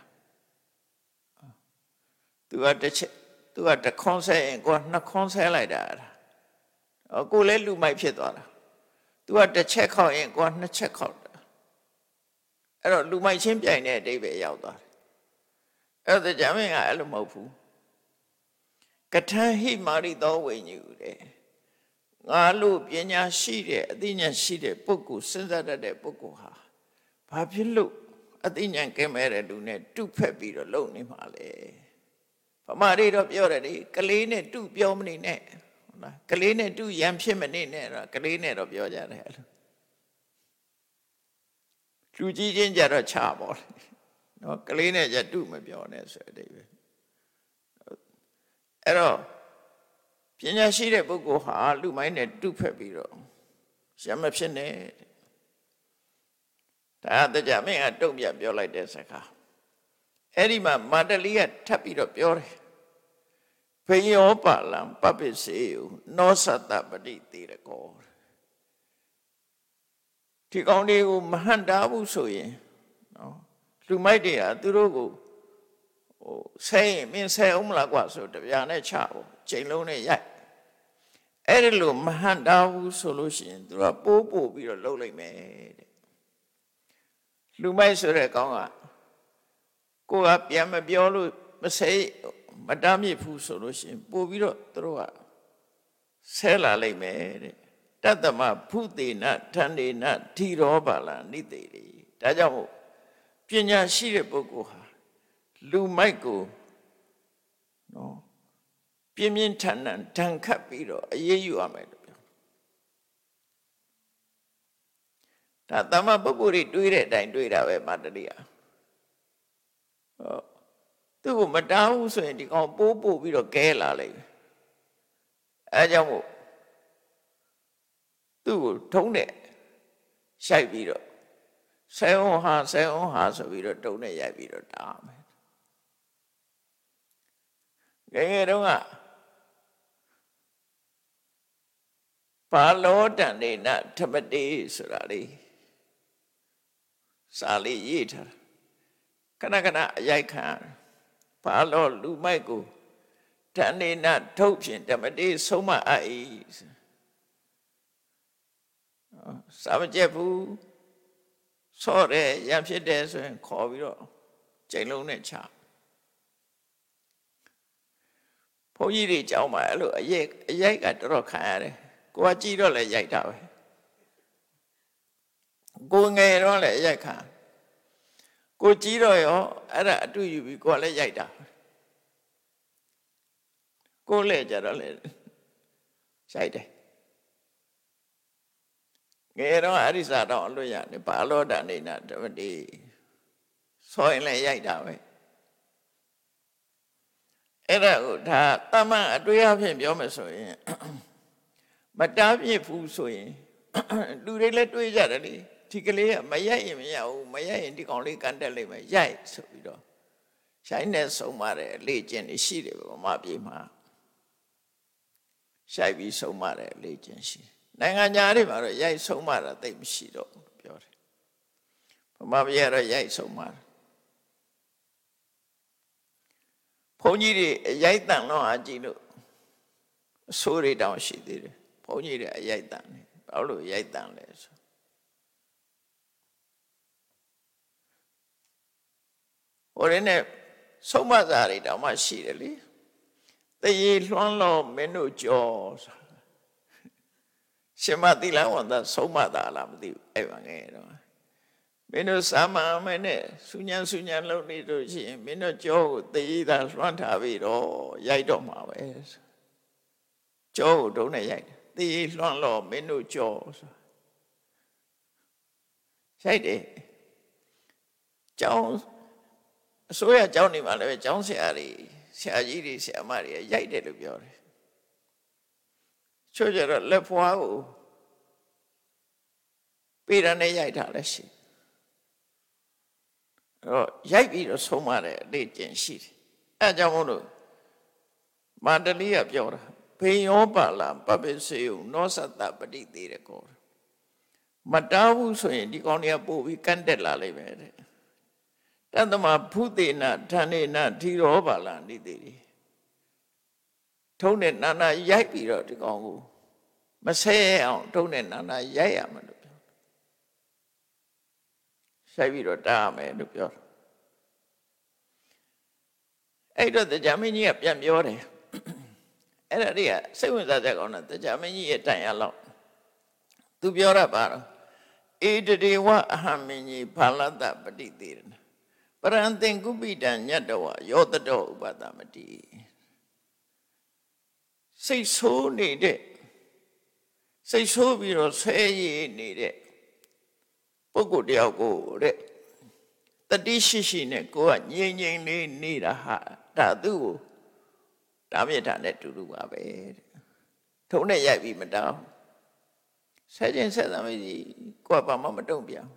Speaker 2: သူကတစ်ချက်သူကတစ်ခွန်းဆဲရင်ကိုကနှစ်ခွန်းဆဲလိုက်တာကိုလည်းလူမိုက်ဖြစ်သွားတာသူကတစ်ချက်ခောက်ရင်ကိုကနှစ်ချက်ခောက်တာအဲ့တော့လူမိုက်ချင်းပြိုင်တဲ့အဓိပ္ပာယ်ရောက်သွားတယ်အဲ့ဒါကြမ်းမင်းကအဲ့လိုမဟုတ်ဘူးကထံဟိမာရိသောဝိညုတဲ့ငါလို့ပညာရှိတဲ့အသိဉာဏ်ရှိတဲ့ပုဂ္ဂိုလ်စဉ်းစားတတ်တဲ့ပုဂ္ဂိုလ်ဟာဘာဖြစ်လို့အသိဉာဏ်ကဲမဲ့တဲ့လူနဲ့တုဖက်ပြီးတော့လုံနေမှာလဲဗမာတွေတော့ပြောတယ်လေကလေးနဲ့တုပြောမနေနဲ့ဟုတ်လားကလေးနဲ့တုရံဖြစ်မနေနဲ့တော့ကလေးနဲ့တော့ပြောကြတယ်အဲ့လိုလူကြီးချင်းကြတော့ချပေါ့နော်ကလေးနဲ့ကြတုမပြောနဲ့ဆိုတဲ့အဓိပ္ပာယ်အဲ့တော့ပညာရှိတဲ့ပုဂ္ဂိုလ်ဟာလူမိုင်းနဲ့တုဖက်ပြီးတော့ရမဖြစ်နဲ့ဒါတရားမင်းကတုံ့ပြန်ပြောလိုက်တဲ့စကားအဲ့ဒီမှာမာတလီကထပ်ပြီးတော့ပြောတယ်ဖေယောပါလံပပ္ပိစေယနောသတ္တပတိတေရကောဒီကောင်းလေးကိုမဟန်တားဘူးဆိုရင်နော်လူမိုက်တွေကသူတို့ကိုဟိုဆဲရင်မင်းဆဲအောင်မလားကွာဆိုတပြားနဲ့ချဖို့ချိန်လုံးနဲ့ရိုက်အဲ့ဒီလိုမဟန်တားဘူးဆိုလို့ရှိရင်သူကပိုးပို့ပြီးတော့လှုပ်လိုက်မယ်တဲ့လူမိုက်ဆိုတဲ့ကောင်းကကိုကပြန်မပြောလို့မဆဲမတားမြစ်ဘူးဆိုလို့ရှိရင်ပို့ပြီးတော့သူတို့ကဆဲလာလိုက်မယ်တဲ့တတ္တမဖုသေနဌန္ဒေနဓိရောပါလနိတေရီဒါကြောင့်မို့ပညာရှိတဲ့ပုဂ္ဂိုလ်ဟာလူမိုက်ကိုနော်ပြင်းပြင်းထန်ထန်ဒဏ်ခတ်ပြီးတော့အေးအေးယူရမယ်လို့ပြောဒါတမပုဂ္ဂိုလ်တွေတွေးတဲ့အတိုင်းတွေးတာပဲမာတရိယာဟောသူ့ကိုမတားဘူးဆိုရင်ဒီကောင်ပိုးပို့ပြီးတော့ကဲလာလိုက်ပဲအဲကြောင့်မို့သူ့ကိုထုံးတဲ့ရိုက်ပြီးတော့ဆဲအောင်ဟာဆဲအောင်ဟာဆိုပြီးတော့တုံးနဲ့ရိုက်ပြီးတော့တားမယ်ငယ်ငယ်တုန်းကဘာလောတန်နေနဓမ္မတေဆိုတာလေစာလေးရေးထားခဏခဏအရိုက်ခံဘာလောလူမိုက်ကိုတန်နေနထုတ်ဖြင့်ဓမ္မတေဆုံးမအပ်၏စာမကျက်ဘူးဆော့တယ်ရံဖြစ်တယ်ဆိုရင်ခေါ်ပြီးတော့ချိန်လုံးနဲ့ချဘုန်းကြီးတွေကြောင်းမှာအဲ့လိုအရိုက်အရိုက်ကတော်တော်ခံရတယ်ကိုကကြည့်တော့လည်းရိုက်တာပဲကိုငယ်တော့လည်းအရိုက်ခံကိုကြည့်တော့ရောအဲ့ဒါအတူယူပြီးကိုကလည်းရိုက်တာကိုလည်းကြတော့လည်းရိုက်တယ်ငယ်တော့အရိစာတော့အလွတ်ရတယ်ဘာလောတနေနာဓမ္မတိဆိုရင်လည်းရိုက်တာပဲအဲ့ဒါကိုဒါတမန်အတွေ့အဖြစ်ပြောမယ်ဆိုရင်မတားပြစ်ဘူးဆိုရင်လူတွေလည်းတွေးကြတယ်လေဒီကလေးကမရိုက်ရင်မရဘူးမရိုက်ရင်ဒီကောင်လေးကန်တက်လိမ့်မယ်ရိုက်ဆိုပြီးတော့ရှိုင်းနဲ့ဆုံးမတဲ့အလေ့ကျင့်ရှိတယ်ဗမာပြည်မှာရှိုက်ပြီးဆုံးမတဲ့အလေ့ကျင့်ရှိနိုင်ငံညာတွေမှာတော့ရိုက်ဆုံးမတာသိပ်မရှိတော့ဘူးပြောတယ်ဗမာပြည်ကတော့ရိုက်ဆုံးမတာဘုန်းကြီးတွေအရိုက်တန်တော့အကြည့်လို့အဆိုးတွေတောင်ရှိသေးတယ်ဘုန်းကြီးတွေအရိုက်တန်တယ်ဘာလို့ရိုက်တန်လဲဆိုဟိုရင်းနဲ့ဆုံးမစာတွေတောင်မှရှိတယ်လေတရေလွှမ်းလို့မင်းတို့ကြောဆိုရှင်မတိလဝန်သာဆုံးမတာလားမသိဘူးအဲ့ပါငယ်တော့မင်းတို့စာမအမဲနဲ့ဆူညံဆူညံလုပ်နေလို့ရှိရင်မင်းတို့ကြောကိုတရေသာလွှမ်းထားပြီးတော့ရိုက်တော့မှာပဲကြောကိုတုံးနဲ့ရိုက်တရေလွှမ်းလို့မင်းတို့ကြောဆိုရိုက်တယ်ကျောင်းအစိုးရကျောင်းနေမှာလည်းကျောင်းဆရာတွေဆရာကြီးတွေဆရာမတွေရိုက်တယ်လို့ပြောတယ်ချို့ကြတော့လက်ဖွားကိုပေရနဲ့ရိုက်ထားလဲရှိအဲ့တော့ရိုက်ပြီးတော့ဆုံးမတဲ့အလေ့ကျင့်ရှိတယ်အဲကြောင့်မို့လို့မာတလီကပြောတာဖေယောပါလာပပ္ပစေယနောသတ္တပတိသေးတယ်ကောမတားဘူးဆိုရင်ဒီကောင်တွေကပို့ပြီးကန့်တက်လာလိမ့်မယ်တဲ့တတ္တမဖုသေနဌန္ဒေနဓိရောပါလာနိတေရီထုံးတဲ့နာနာရိုက်ပြီးတော့ဒီကောင်ကိုမဆဲအောင်ထုံးတဲ့နာနာရိုက်ရမယ်လို့ပြောရိုက်ပြီးတော့တားရမယ်လို့ပြောအဲ့တော့တရားမင်းကြီးကပြန်ပြောတယ်အဲ့ဒါတွေကစိတ်ဝင်စားကြကောင်းတယ်တရားမင်းကြီးရဲ့တိုင်ရလောက်သူပြောရပါတော့ဧတရေဝအဟံမင်းကြီးဘာလတ္တပတိသေရဏပရံသင်္ကုပိတံညတ္တဝယောတတောဥပဒမတိစိတ်ဆိုးနေတဲ့စိတ်ဆိုးပြီးတော့ဆွဲရည်နေတဲ့ပုဂ္ဂိုလ်တယောက်ကိုတဲ့တတိရှိရှိနဲ့ကိုကငြိမ်ငြိမ်လေးနေတာဟာဒါသူ့ကိုတားမြစ်တာနဲ့တူတူပါပဲထုံးနဲ့ရိုက်ပြီးမတောင်းဆဲချင်းဆက်သမေးကြီးကိုကဘာမှမတုံ့ပြန်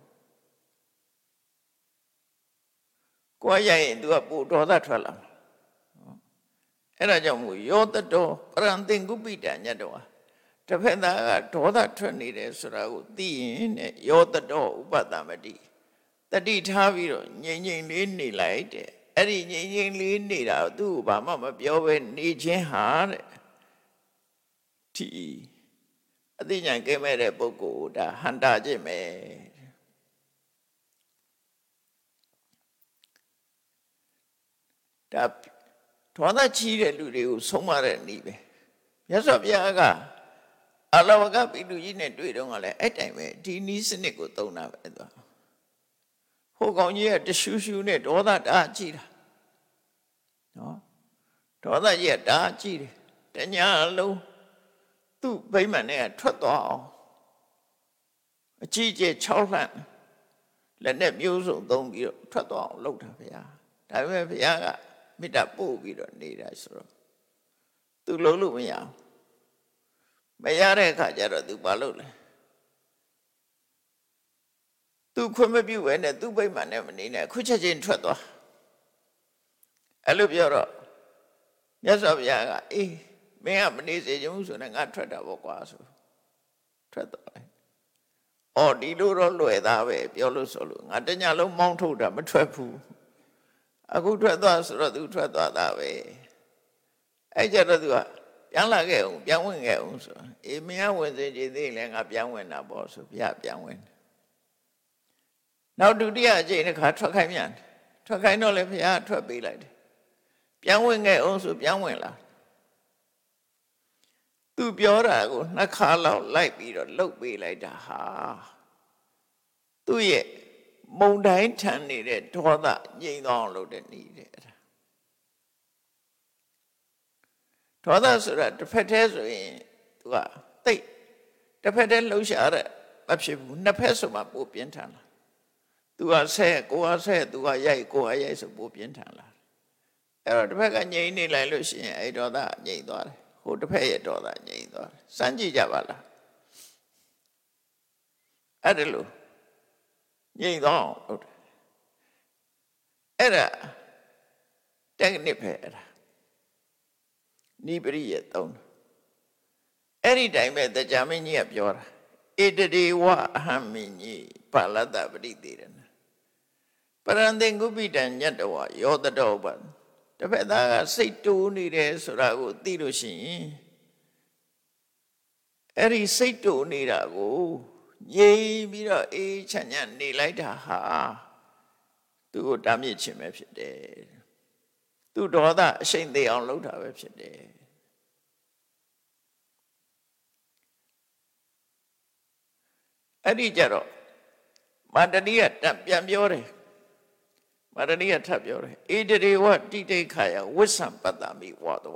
Speaker 2: ကိုကရိုက်ရင်သူကပိုဒေါသထွက်လာအဲ့ဒါကြောင့်မို့ယောတတော်ပရံသင်္ကုပိတံညတ်တော်တစ်ဖက်သားကဒေါသထွက်နေတယ်ဆိုတာကိုသိရင်တဲ့ယောတတော်ဥပတမတိတတိထားပြီးတော့ငြိမ်ငြိမ်လေးနေလိုက်တဲ့အဲ့ဒီငြိမ်ငြိမ်လေးနေတာသူ့ကိုဘာမှမပြောဘဲနေခြင်းဟာတဲ့ဒီအသိဉာဏ်ကဲမဲ့တဲ့ပုဂ္ဂိုလ်ဒါဟန္တာခြင်းပဲဒါဒေါသကြီးတဲ့လူတွေကိုဆုံးမတဲ့နည်းပဲမြတ်စွာဘုရားကအလဝကပိတုကြီးနဲ့တွေ့တော့ကလည်းအဲ့တိုင်ပဲဒီနည်းစနစ်ကိုသုံးတာပဲသူဟိုကောင်ကြီးကတရှူရှူနဲ့ဒေါသတားကြည့်တာနော်ဒေါသကြီးကတားကြည့်တယ်တညာလုံးသူ့ဗိမာန်နဲ့ထွက်သွားအောင်အကြီးကျယ်၆လန့်လက်နဲ့မျိုးစုံသုံးပြီးတော့ထွက်သွားအောင်လုပ်တာဗျာဒါပေမဲ့ဘုရားကမေတ္တာပို့ပြီးတော့နေတာဆိုတော့သူလုံးလို့မရအောင်မရတဲ့အခါကျတော့သူဘာလုပ်လဲသူခွင့်မပြုဘဲနဲ့သူ့ဗိမာန်နဲ့မနေနဲ့ခုချက်ချင်းထွက်သွားအဲ့လိုပြောတော့မြတ်စွာဘုရားကအေးမင်းကမနေစေချင်ဘူးဆိုရင်ငါထွက်တာပေါ့ကွာဆိုထွက်သွားတယ်။အော်ဒီလိုတော့လွယ်သားပဲပြောလို့ဆိုလို့ငါတညလုံးမောင်းထုတ်တာမထွက်ဘူး။အခုထွက်သွားဆိုတော့သူထွက်သွားတာပဲ။အဲ့ကြတော့သူကပြန်လာခဲ့အောင်ပြန်ဝင်ခဲ့အောင်ဆိုအေးမင်းကဝင်စေချင်သေးရင်ငါပြန်ဝင်တာပေါ့ဆိုဘုရားပြန်ဝင်တယ်။နောက်ဒုတိယအကြိမ်တစ်ခါထွက်ခိုင်းပြန်တယ်။ထွက်ခိုင်းတော့လေဘုရားထွက်ပေးလိုက်တယ်။ပြန်ဝင်ခဲ့အောင်ဆိုပြန်ဝင်လာသူပြောတာကိုနှစ်ခါလောက်လိုက်ပြီးတော့လှုပ်ပေးလိုက်တာဟာသူ့ရဲ့မုံတိုင်းထန်နေတဲ့ဒေါသငြိမ်သွားအောင်လုပ်တဲ့နည်းတဲ့ဒေါသဆိုတာတစ်ဖက်တည်းဆိုရင်သူကတိတ်တစ်ဖက်တည်းလှုပ်ရှားတဲ့မဖြစ်ဘူးနှစ်ဖက်ဆိုမှပိုပြင်းထန်လာသူကဆဲကိုကဆဲသူကရိုက်ကိုကရိုက်ဆိုပိုပြင်းထန်လာအဲ့တော့တစ်ဖက်ကငြိမ်နေလိုက်လို့ရှိရင်အဲ့ဒေါသငြိမ်သွားတယ်ဟိုတစ်ဖက်ရဲ့ဒေါသငြိမ်သွားတယ်စမ်းကြည့်ကြပါလားအဲ့ဒါလို့ငြိမ်သွားအောင်လုပ်တယ်အဲ့ဒါတက်နစ်ပဲအဲ့ဒါနိပရိယေသုံးအဲ့ဒီတိုင်းပဲတရားမင်းကြီးကပြောတာဧတတိဝအဟံမင်းကြီးပါဠတပရိသေရဏပရံသင်္ကုပိတံညတ္တဝယောတတောပတစ်ဖက်သားကစိတ်တိုးနေတယ်ဆိုတာကိုသိလို့ရှိရင်အဲ့ဒီစိတ်တိုးနေတာကိုငြိမ်ပြီးတော့အေးချမ်းချမ်းနေလိုက်တာဟာသူ့ကိုတားမြစ်ခြင်းပဲဖြစ်တယ်သူ့ဒေါသအရှိန်သေးအောင်လုပ်တာပဲဖြစ်တယ်အဲ့ဒီကြတော့မန္တလိကပြန်ပြောတယ်မာရဏိယထပ်ပြောတယ်ဧတရေဝတိတိခာယဝိသံပတ္တမိဝါဒဝ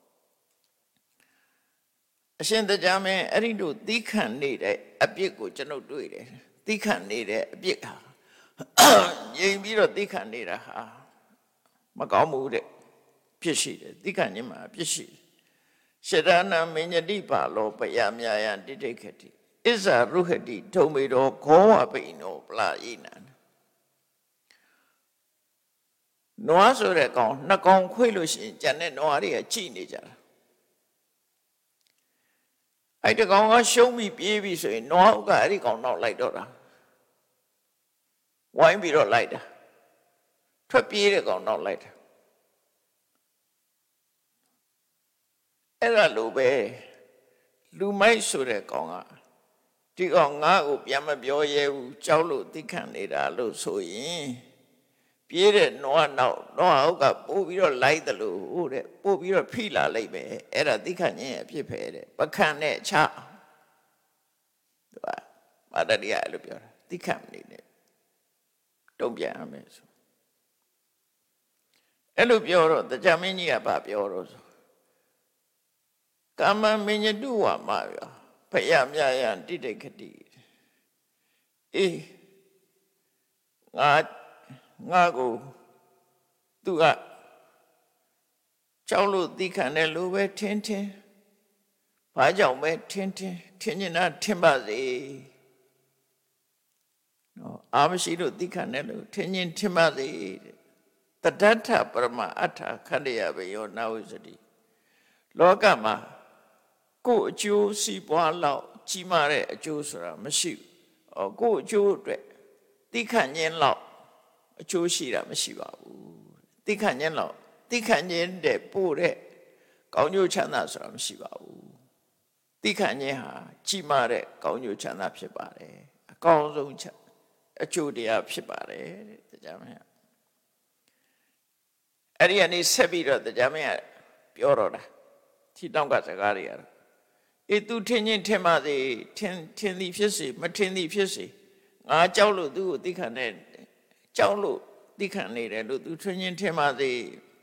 Speaker 2: အရှင်တရားမင်းအဲ့ဒီတို့သီးခံနေတဲ့အပြစ်ကိုကျွန်ုပ်တွေ့တယ်သီးခံနေတဲ့အပြစ်ဟာငြိမ်ပြီးတော့သီးခံနေတာဟာမကောင်းဘူးတဲ့ဖြစ်ရှိတယ်သီးခံခြင်းမှာဖြစ်ရှိတယ်ရှရဏမညတိပါလောပယမြာယတိတိခတိဣဇာရုဟတိထုံမေတော်ခောဝပိနောပလာဣနံနွားဆိုတဲ့ကောင်နှစ်ကောင်ခွေးလို့ရှိရင်ကျန်တဲ့နွားတွေကကြည်နေကြတာအဲ့ဒီကောင်ကရှုံးပြီးပြေးပြီးဆိုရင်နွားဥကအဲ့ဒီကောင်နောက်လိုက်တော့တာဝိုင်းပြီးတော့လိုက်တာထွက်ပြေးတဲ့ကောင်နောက်လိုက်တာအဲ့ဒါလိုပဲလူမိုက်ဆိုတဲ့ကောင်ကဒီကောင်ငါ့ကိုပြန်မပြောရဲဘူးကြောက်လို့သိခံနေတာလို့ဆိုရင်ပြေးတဲ့နွားနောက်နွားဟုတ်ကပို့ပြီးတော့လိုက်တယ်လို့ဟုတ်တဲ့ပို့ပြီးတော့ဖိလာလိုက်ပဲအဲ့ဒါသိခန့်ခြင်းအဖြစ်ပဲတဲ့ပခန့်နဲ့ချသူကမာတရိယအဲ့လိုပြောတာသိခန့်နေနဲ့တုံ့ပြန်ရမယ်ဆိုအဲ့လိုပြောတော့တရားမင်းကြီးကဗာပြောတော့ဆိုကာမမညတုဝါမပြောဖယမြယတိတိခတိအေးငါငါကိုသူကကြောက်လို့သိခံတယ်လို့ပဲထင်ထင်ဘာကြောင့်ပဲထင်ထင်ထင်နေတာထင်ပါစေနော်အာမရှိလို့သိခံတယ်လို့ထင်ရင်ထင်ပါစေတတ္ထပရမအဋ္ဌခန္ဓယဘေယောနာဝိစတိလောကမှာကိုယ်အကျိုးစီးပွားလောက်ကြီးမားတဲ့အကျိုးဆိုတာမရှိဘူးကိုယ်အကျိုးအတွက်သိခံခြင်းလောက်အကျိုးရှိတာမရှိပါဘူးသိခံခြင်းလောက်သိခံခြင်းတဲ့ပို့တဲ့ကောင်းကျိုးချမ်းသာဆိုတာမရှိပါဘူးသိခံခြင်းဟာကြီးမားတဲ့ကောင်းကျိုးချမ်းသာဖြစ်ပါတယ်အကောင်းဆုံးအကျိုးတရားဖြစ်ပါတယ်တဲ့တရားမင်းအဲ့ဒီအနေဆက်ပြီးတော့တရားမင်းကပြောတော့တာဒီတောင်းကစကားတွေရတော့အေး तू ထင်ချင်းထင်ပါစေထင်ထင်သည်ဖြစ်စေမထင်သည်ဖြစ်စေငါကြောက်လို့သူ့ကိုသိခံတဲ့ကြောက်လို့သိခံနေတယ်လို့ तू ထင်ချင်းထင်ပါစေ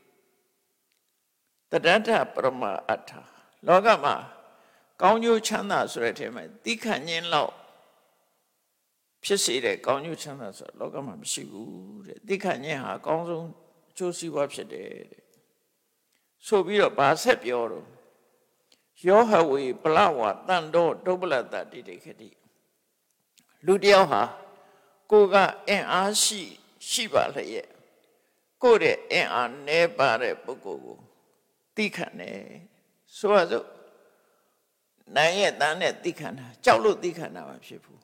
Speaker 2: တတ္ထပရမအဋ္ဌလောကမှာကောင်းကျိုးချမ်းသာဆိုတဲ့အထက်မှာသိခံခြင်းလောက်ဖြစ်စေတဲ့ကောင်းကျိုးချမ်းသာဆိုလောကမှာမရှိဘူးတဲ့သိခံခြင်းဟာအကောင်းဆုံးအကျိုးစီးပွားဖြစ်တယ်တဲ့ဆိုပြီးတော့ဗာဆက်ပြောတော့ယောဟဝေပလဝတန်တော်ဒုပလတတိတိခတိလူတယောက်ဟာကိုကအင်အားရှိရှိပါလျက်ကိုတဲ့အင်အားနည်းပါတဲ့ပုဂ္ဂိုလ်ကိုသိခံတယ်ဆိုရစို့နိုင်ရဲ့တန်းနဲ့သိခံတာကြောက်လို့သိခံတာမဖြစ်ဘူး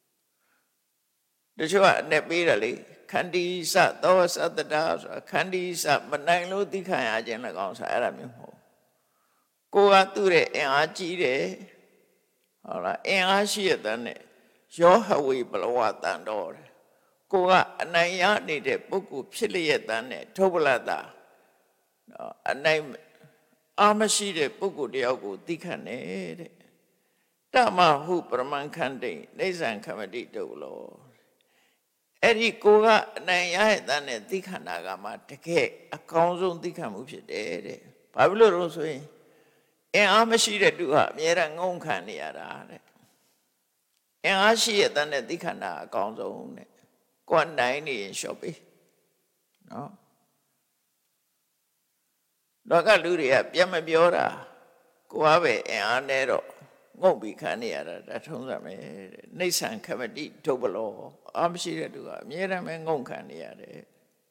Speaker 2: တချို့ကအနဲ့ပေးတယ်လေခန္တီစသောသတ္တတာဆိုတာခန္တီစမနိုင်လို့သိခံရခြင်းလည်းကောင်းဆိုအဲ့ဒါမျိုးမဟုတ်ကိုကသူ့ရဲ့အင်အားကြီးတယ်ဟုတ်လားအင်အားရှိတဲ့တန်းနဲ့ယောဟဝေပလဝတန်တော်တယ်ကိုကအနိုင်ရနေတဲ့ပုဂ္ဂိုလ်ဖြစ်လျက်တန်းနဲ့ထုပ္ပလတာအနိုင်အာမရှိတဲ့ပုဂ္ဂိုလ်တယောက်ကိုသိခံတယ်တဲ့တမဟုပရမန်ခန္တိနေဇံခမတိတုလောအဲ့ဒီကိုကအနိုင်ရတဲ့တန်းနဲ့သိခံတာကမှတကယ်အကောင်းဆုံးသိခံမှုဖြစ်တယ်တဲ့ဘာဖြစ်လို့လဲဆိုရင်အင်အားမရှိတဲ့သူဟာအမြဲတမ်းငုံခံနေရတာတဲ့အင်အားရှိတဲ့တန်းနဲ့သိခံတာအကောင်းဆုံးတဲ့ကိုယ်နိုင်နေရင်လျှော့ပေးနော်လောကလူတွေကပြန်မပြောတာကိုယ်ကပဲအင်အားနဲ့တော့ငုံပြီးခံနေရတာဒါထုံးစံပဲတဲ့နှိဋ္ဌံခမတိဒုပလောအားမရှိတဲ့သူကအမြဲတမ်းပဲငုံခံနေရတယ်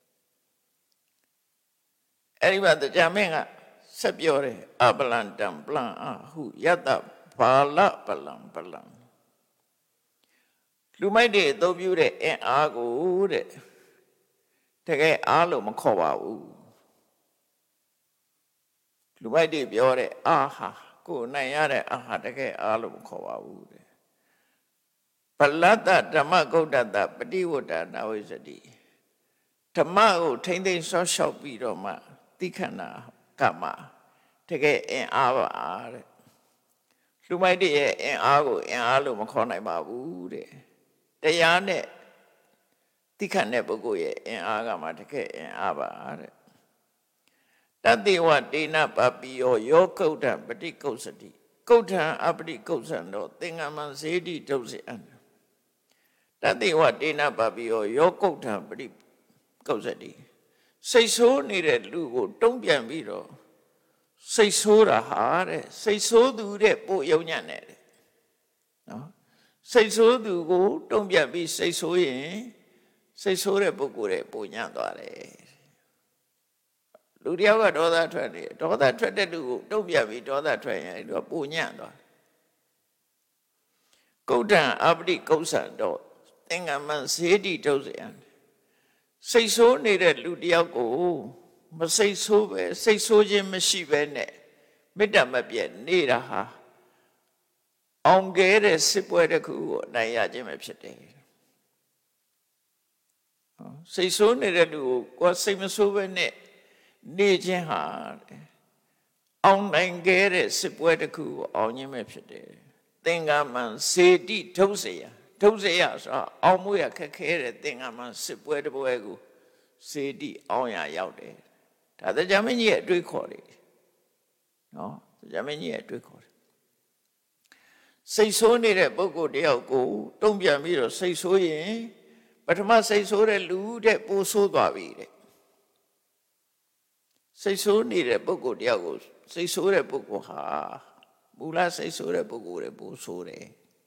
Speaker 2: အဲ့ဒီမှာတရားမင်းကဆက်ပြောတယ်အပလံတံပလံအဟုယတဘာလပလံပလံလူမိုက်တွေအသုံးပြုတဲ့အင်အားကိုတဲ့တကယ်အားလို့မခေါ်ပါဘူးလူမိုက်တွေပြောတဲ့အာဟာကိုနိုင်ရတဲ့အာဟာတကယ်အားလို့မခေါ်ပါဘူးတဲ့ပလတ္တဓမ္မဂௌတတပฏิဝတ္တနာဝိစတိဓမ္မကိုထိမ့်သိမ်းဆော့ရှော့ပြီးတော့မှသိခဏကမှတကယ်အင်အားပါတဲ့လူမိုက်တွေရဲ့အင်အားကိုအင်အားလို့မခေါ်နိုင်ပါဘူးတဲ့တရားနဲ့သိခဏတဲ့ပုဂ္ဂိုလ်ရဲ့အင်အားကမှတကယ်အင်အားပါတဲ့တတိဝတေနပပိယောယောကုဋ္ဌံပฏิကုဋ္ဌတိကုဋ္ဌံအပฏิကုဋ္ဌံတော့သင်္ကမံဇေတိဒုစေအံတတိဝတေနပပိယောယောကုဋ္ဌံပฏิကုဋ္ဌတိစိတ်ဆိုးနေတဲ့လူကိုတုံ့ပြန်ပြီးတော့စိတ်ဆိုးတာဟာတဲ့စိတ်ဆိုးသူတဲ့ပို့ယုံညံ့တယ်နော်စိတ်ဆိုးသူကိုတုံ့ပြန်ပြီးစိတ်ဆိုးရင်စိတ်ဆိုးတဲ့ပုဂ္ဂိုလ်ရဲ့ပို့ညံ့သွားတယ်လူတယောက်ကဒေါသထွက်တယ်ဒေါသထွက်တဲ့လူကိုတုံ့ပြန်ပြီးဒေါသထွက်ရင်သူကပိုညံ့သွားကုဋ္ဌံအပတိကုဋ္ဌံတော့သင်္ကမံဇေတိဒုစေယံစိတ်ဆိုးနေတဲ့လူတယောက်ကိုမစိတ်ဆိုးပဲစိတ်ဆိုးခြင်းမရှိပဲနဲ့မေတ္တာမပြတ်နေတာဟာအောင်ခဲ့တဲ့စစ်ပွဲတစ်ခုကိုအနိုင်ရခြင်းပဲဖြစ်တယ်စိတ်ဆိုးနေတဲ့လူကိုကိုယ်စိတ်မဆိုးပဲနဲ့နေခြင်းဟာအောင်နိုင်ခဲ့တဲ့စစ်ပွဲတစ်ခုကိုအောင်ခြင်းပဲဖြစ်တယ်သင်္ကမံစေတိဒုစေယဒုစေယဆိုအောင်မှုရခက်ခဲတဲ့သင်္ကမံစစ်ပွဲတစ်ပွဲကိုစေတိအောင်ရရောက်တယ်ဒါတရားမင်းကြီးရဲ့အတွေ့ခေါ်တယ်နော်တရားမင်းကြီးရဲ့အတွေ့ခေါ်တယ်စိတ်ဆိုးနေတဲ့ပုဂ္ဂိုလ်တယောက်ကိုတုံ့ပြန်ပြီးတော့စိတ်ဆိုးရင်မပထမစိတ်ဆိုးတဲ့လူတဲ့ပိုးဆိုးသွားပြီတဲ့စိတ်ဆိုးနေတဲ့ပုဂ္ဂိုလ်တယောက်ကိုစိတ်ဆိုးတဲ့ပုဂ္ဂိုလ်ဟာမူလစိတ်ဆိုးတဲ့ပုဂ္ဂိုလ်တွေပိုးဆိုးတယ်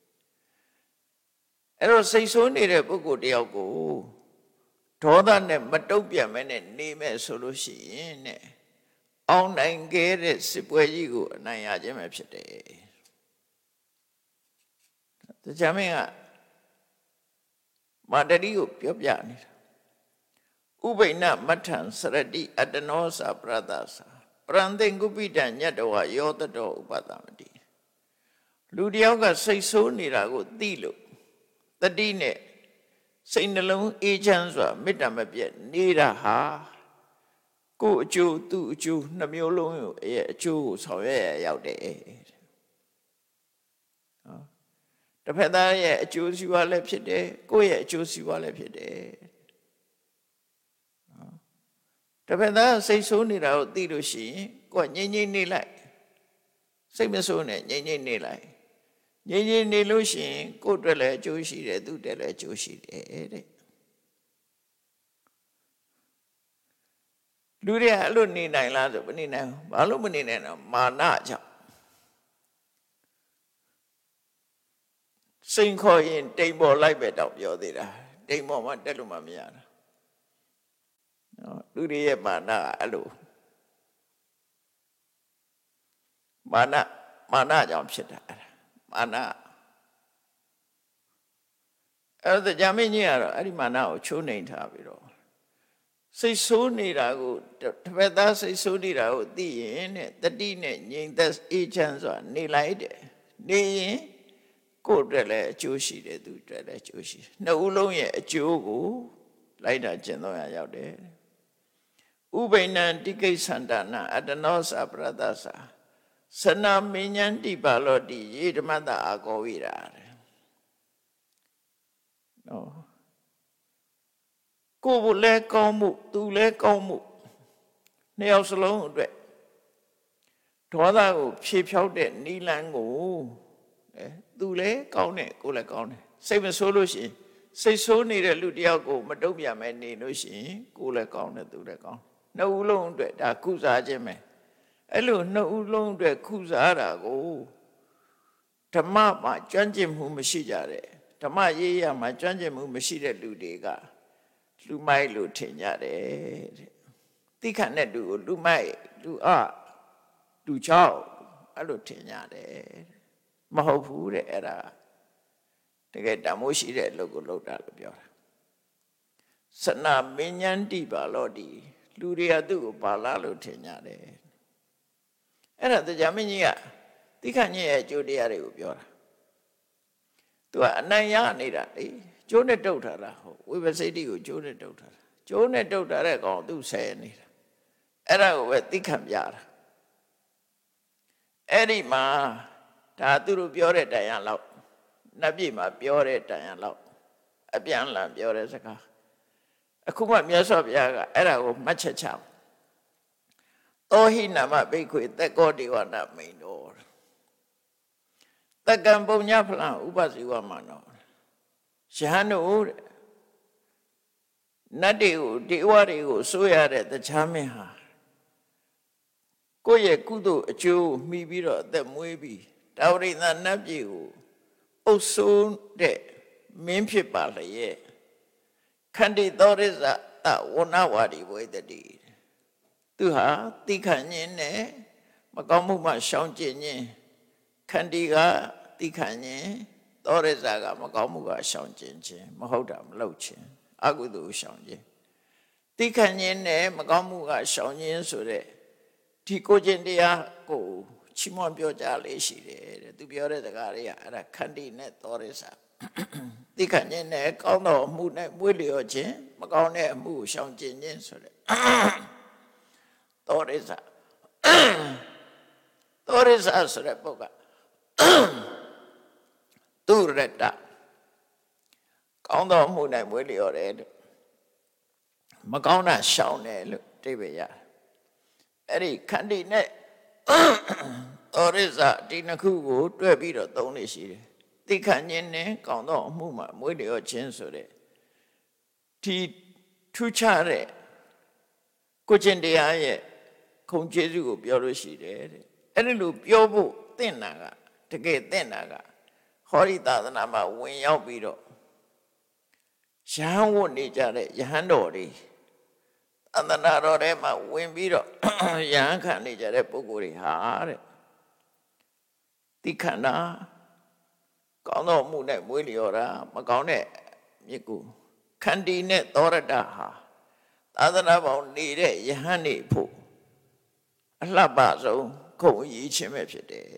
Speaker 2: အဲ့တော့စိတ်ဆိုးနေတဲ့ပုဂ္ဂိုလ်တယောက်ကိုဒေါသနဲ့မတုံ့ပြန်မဲနဲ့နေမဲ့ဆိုလို့ရှိရင်တဲ့အောင်နိုင်ခဲ့တဲ့စစ်ပွဲကြီးကိုအနိုင်ရခြင်းပဲဖြစ်တယ်တရားမင်းကမာတတိကိုပြောပြနေတာဥပိဏမထံစရတိအတ္တနောသာပရဒသာပရံသင်္ကုပိတံညတ္တဝယောတတောဥပဒမတိလူတယောက်ကစိတ်ဆိုးနေတာကိုသိလို့တတိနဲ့စိတ်နှလုံးအေးချမ်းစွာမေတ္တာမပြတ်နေတာဟာကိုယ်အကျိုးသူ့အကျိုးနှမျိုးလုံးရဲ့အကျိုးကိုဆောင်ရွက်ရရောက်တယ်နော်တစ်ဖက်သားရဲ့အကျိုးစီးပွားလည်းဖြစ်တယ်ကိုယ့်ရဲ့အကျိုးစီးပွားလည်းဖြစ်တယ်နော်တစ်ဖက်သားစိတ်ဆိုးနေတာကိုသိလို့ရှိရင်ကိုယ်ငြိမ့်ငြိမ့်နေလိုက်စိတ်မဆိုးနဲ့ငြိမ့်ငြိမ့်နေလိုက်ငြိမ့်ငြိမ့်နေလို့ရှိရင်ကိုယ့်အတွက်လည်းအကျိုးရှိတယ်သူ့အတွက်လည်းအကျိုးရှိတယ်တဲ့လူတွေအဲ့လိုနေနိုင်လားဆိုမနေနိုင်ဘူးဘာလို့မနေနိုင်တော့မာနကြောင့်စိန်ခေါ်ရင်တိမ်ပေါ်လိုက်ပဲတော့ပြောသေးတာတိမ်ပေါ်မှာတက်လို့မှမရတာနော်လူတွေရဲ့မာနအဲ့လိုမာနမာနကြောင့်ဖြစ်တာမာနအဲ့ဒါကြာမင်းကြီးကတော့အဲ့ဒီမာနကိုချိုးနှိမ်ထားပြီးတော့စိတ်ဆိုးနေတာကိုတစ်ဖက်သားစိတ်ဆိုးနေတာကိုသိရင်တဲ့တတိနဲ့ငြိမ်သက်အေးချမ်းစွာနေလိုက်တယ်နေရင်ကိုယ်အတွက်လည်းအကျိုးရှိတယ်သူအတွက်လည်းအကျိုးရှိနှစ်ဦးလုံးရဲ့အကျိုးကိုလိုက်တာကျင့်သုံးရရောက်တယ်ဥပိဏံတိကိစ္ဆန္ဒနာအတ္တနောသာပရဒသစနာမဉ္ဇန္တိပါလောတိယေဓမ္မတအာကောဝိရာနော်ကိုယ်လည်းကောင်းမှုသူလည်းကောင်းမှုနှစ်ယောက်စလုံးအတွက်ဒေါသကိုဖြေဖြောက်တဲ့နိလန်းကိုအဲသူလည်းကောင်းတယ်ကိုယ်လည်းကောင်းတယ်စိတ်မဆိုးလို့ရှိရင်စိတ်ဆိုးနေတဲ့လူတယောက်ကိုမတုံ့ပြန်မဲနေလို့ရှိရင်ကိုယ်လည်းကောင်းတယ်သူလည်းကောင်းနှစ်ဦးလုံးအတွက်ဒါကုစားခြင်းပဲအဲ့လိုနှစ်ဦးလုံးအတွက်ကုစားတာကိုဓမ္မမှာကျွမ်းကျင်မှုမရှိကြတဲ့ဓမ္မရေးရမှာကျွမ်းကျင်မှုမရှိတဲ့လူတွေကလူမိုက်လို့ထင်ကြတယ်တဲ့တိခတ်တဲ့လူကိုလူမိုက်လူအလူချောက်အဲ့လိုထင်ကြတယ်မဟုတ်ဘူးတဲ့အဲ့ဒါတကယ်တမိုးရှိတဲ့အလုပ်ကိုလုပ်တာလို့ပြောတာစနာမဉ္ဇန္တိပါလောတိလူတွေကသူ့ကိုပါလာလို့ထင်ကြတယ်အဲ့ဒါတရားမင်းကြီးကတိခတ်ညရဲ့အကျိုးတရားတွေကိုပြောတာသူကအနိုင်ရနေတာလေကျိုးနဲ့တုတ်ထားတာဟုတ်ဝိပဿိတိကိုကျိုးနဲ့တုတ်ထားတာကျိုးနဲ့တုတ်ထားတဲ့ကောင်သူဆယ်နေတာအဲ့ဒါကိုပဲသိခံပြတာအဲ့ဒီမှာဒါသူတို့ပြောတဲ့တရားလောက်နတ်ပြည်မှာပြောတဲ့တရားလောက်အပြန်လန်ပြောတဲ့စကားအခုမှမြတ်စွာဘုရားကအဲ့ဒါကိုမှတ်ချက်ချသောဟိနာမဘိက္ခွေသက်ကောဒေဝနာမိန်တော်တက္ကံပုံညဖလံဥပဇိဝမနောယဟန်တို့နတ်တွေကိုဒေဝတွေကိုဆိုရတဲ့တခြားမင်းဟာကိုယ့်ရဲ့ကုသိုလ်အကျိုးမှီပြီးတော့အသက်မွေးပြီးတာဝရိသနတ်ပြည်ကိုအုပ်စိုးတဲ့မင်းဖြစ်ပါလျက်ခန္တိသောရဇအဝဏဝါဒီဝိတ္တိသူဟာတိခဏ်ခြင်းနဲ့မကောင်းမှုမှရှောင်ကျဉ်ခြင်းခန္တီကတိခဏ်ခြင်းသောရဇကမကောင်းမှုကရှောင်ကျဉ်ခြင်းမဟုတ်တာမလုပ်ခြင်းအကုသိုလ်ရှောင်ခြင်းတိခဏ်ခြင်းနဲ့မကောင်းမှုကရှောင်ခြင်းဆိုတဲ့ဒီကိုကျင့်တရားကိုချီးမွမ်းပြောကြလေးရှိတယ်တဲ့သူပြောတဲ့စကားတွေကအဲ့ဒါခန္တီနဲ့သောရဇတိခဏ်ခြင်းနဲ့ကောင်းသောအမှုနဲ့မွေးလျော်ခြင်းမကောင်းတဲ့အမှုကိုရှောင်ကျဉ်ခြင်းဆိုတဲ့သောရဇသောရဇဆိုတဲ့ပုဂ္ဂိုလ်သူရတ္တကောင်းသောအမှု၌မွေးလျော်တယ်လို့မကောင်းတာရှောင်တယ်လို့အဓိပ္ပာယ်ရတယ်အဲ့ဒီခန္တီနဲ့သောရဇဒီနှစ်ခုကိုတွဲပြီးတော့သုံးနေရှိတယ်တိခဏ်ခြင်းနဲ့ကောင်းသောအမှုမှာမွေးလျော်ခြင်းဆိုတဲ့ဒီထူးခြားတဲ့ကိုကျင့်တရားရဲ့ခုံကျေးဇူးကိုပြောလို့ရှိတယ်တဲ့အဲ့ဒီလိုပြောဖို့သင့်တာကတကယ်သင့်တာကဟောဒီသာသနာမှာဝင်ရောက်ပြီးတော့ရဟန်းဝတ်နေကြတဲ့ယဟန်တော်တွေသာသနာတော်ထဲမှာဝင်ပြီးတော့ယဟန်ခံနေကြတဲ့ပုဂ္ဂိုလ်တွေဟာတဲ့တိခန္ဓာကောင်းသောမှုနဲ့မွေးလျော်တာမကောင်းတဲ့မြစ်ကိုခန္တီနဲ့သောရတဟာသာသနာပေါင်းနေတဲ့ယဟန်နေဖို့အလှပဆုံးခုံရည်ချင်းပဲဖြစ်တယ်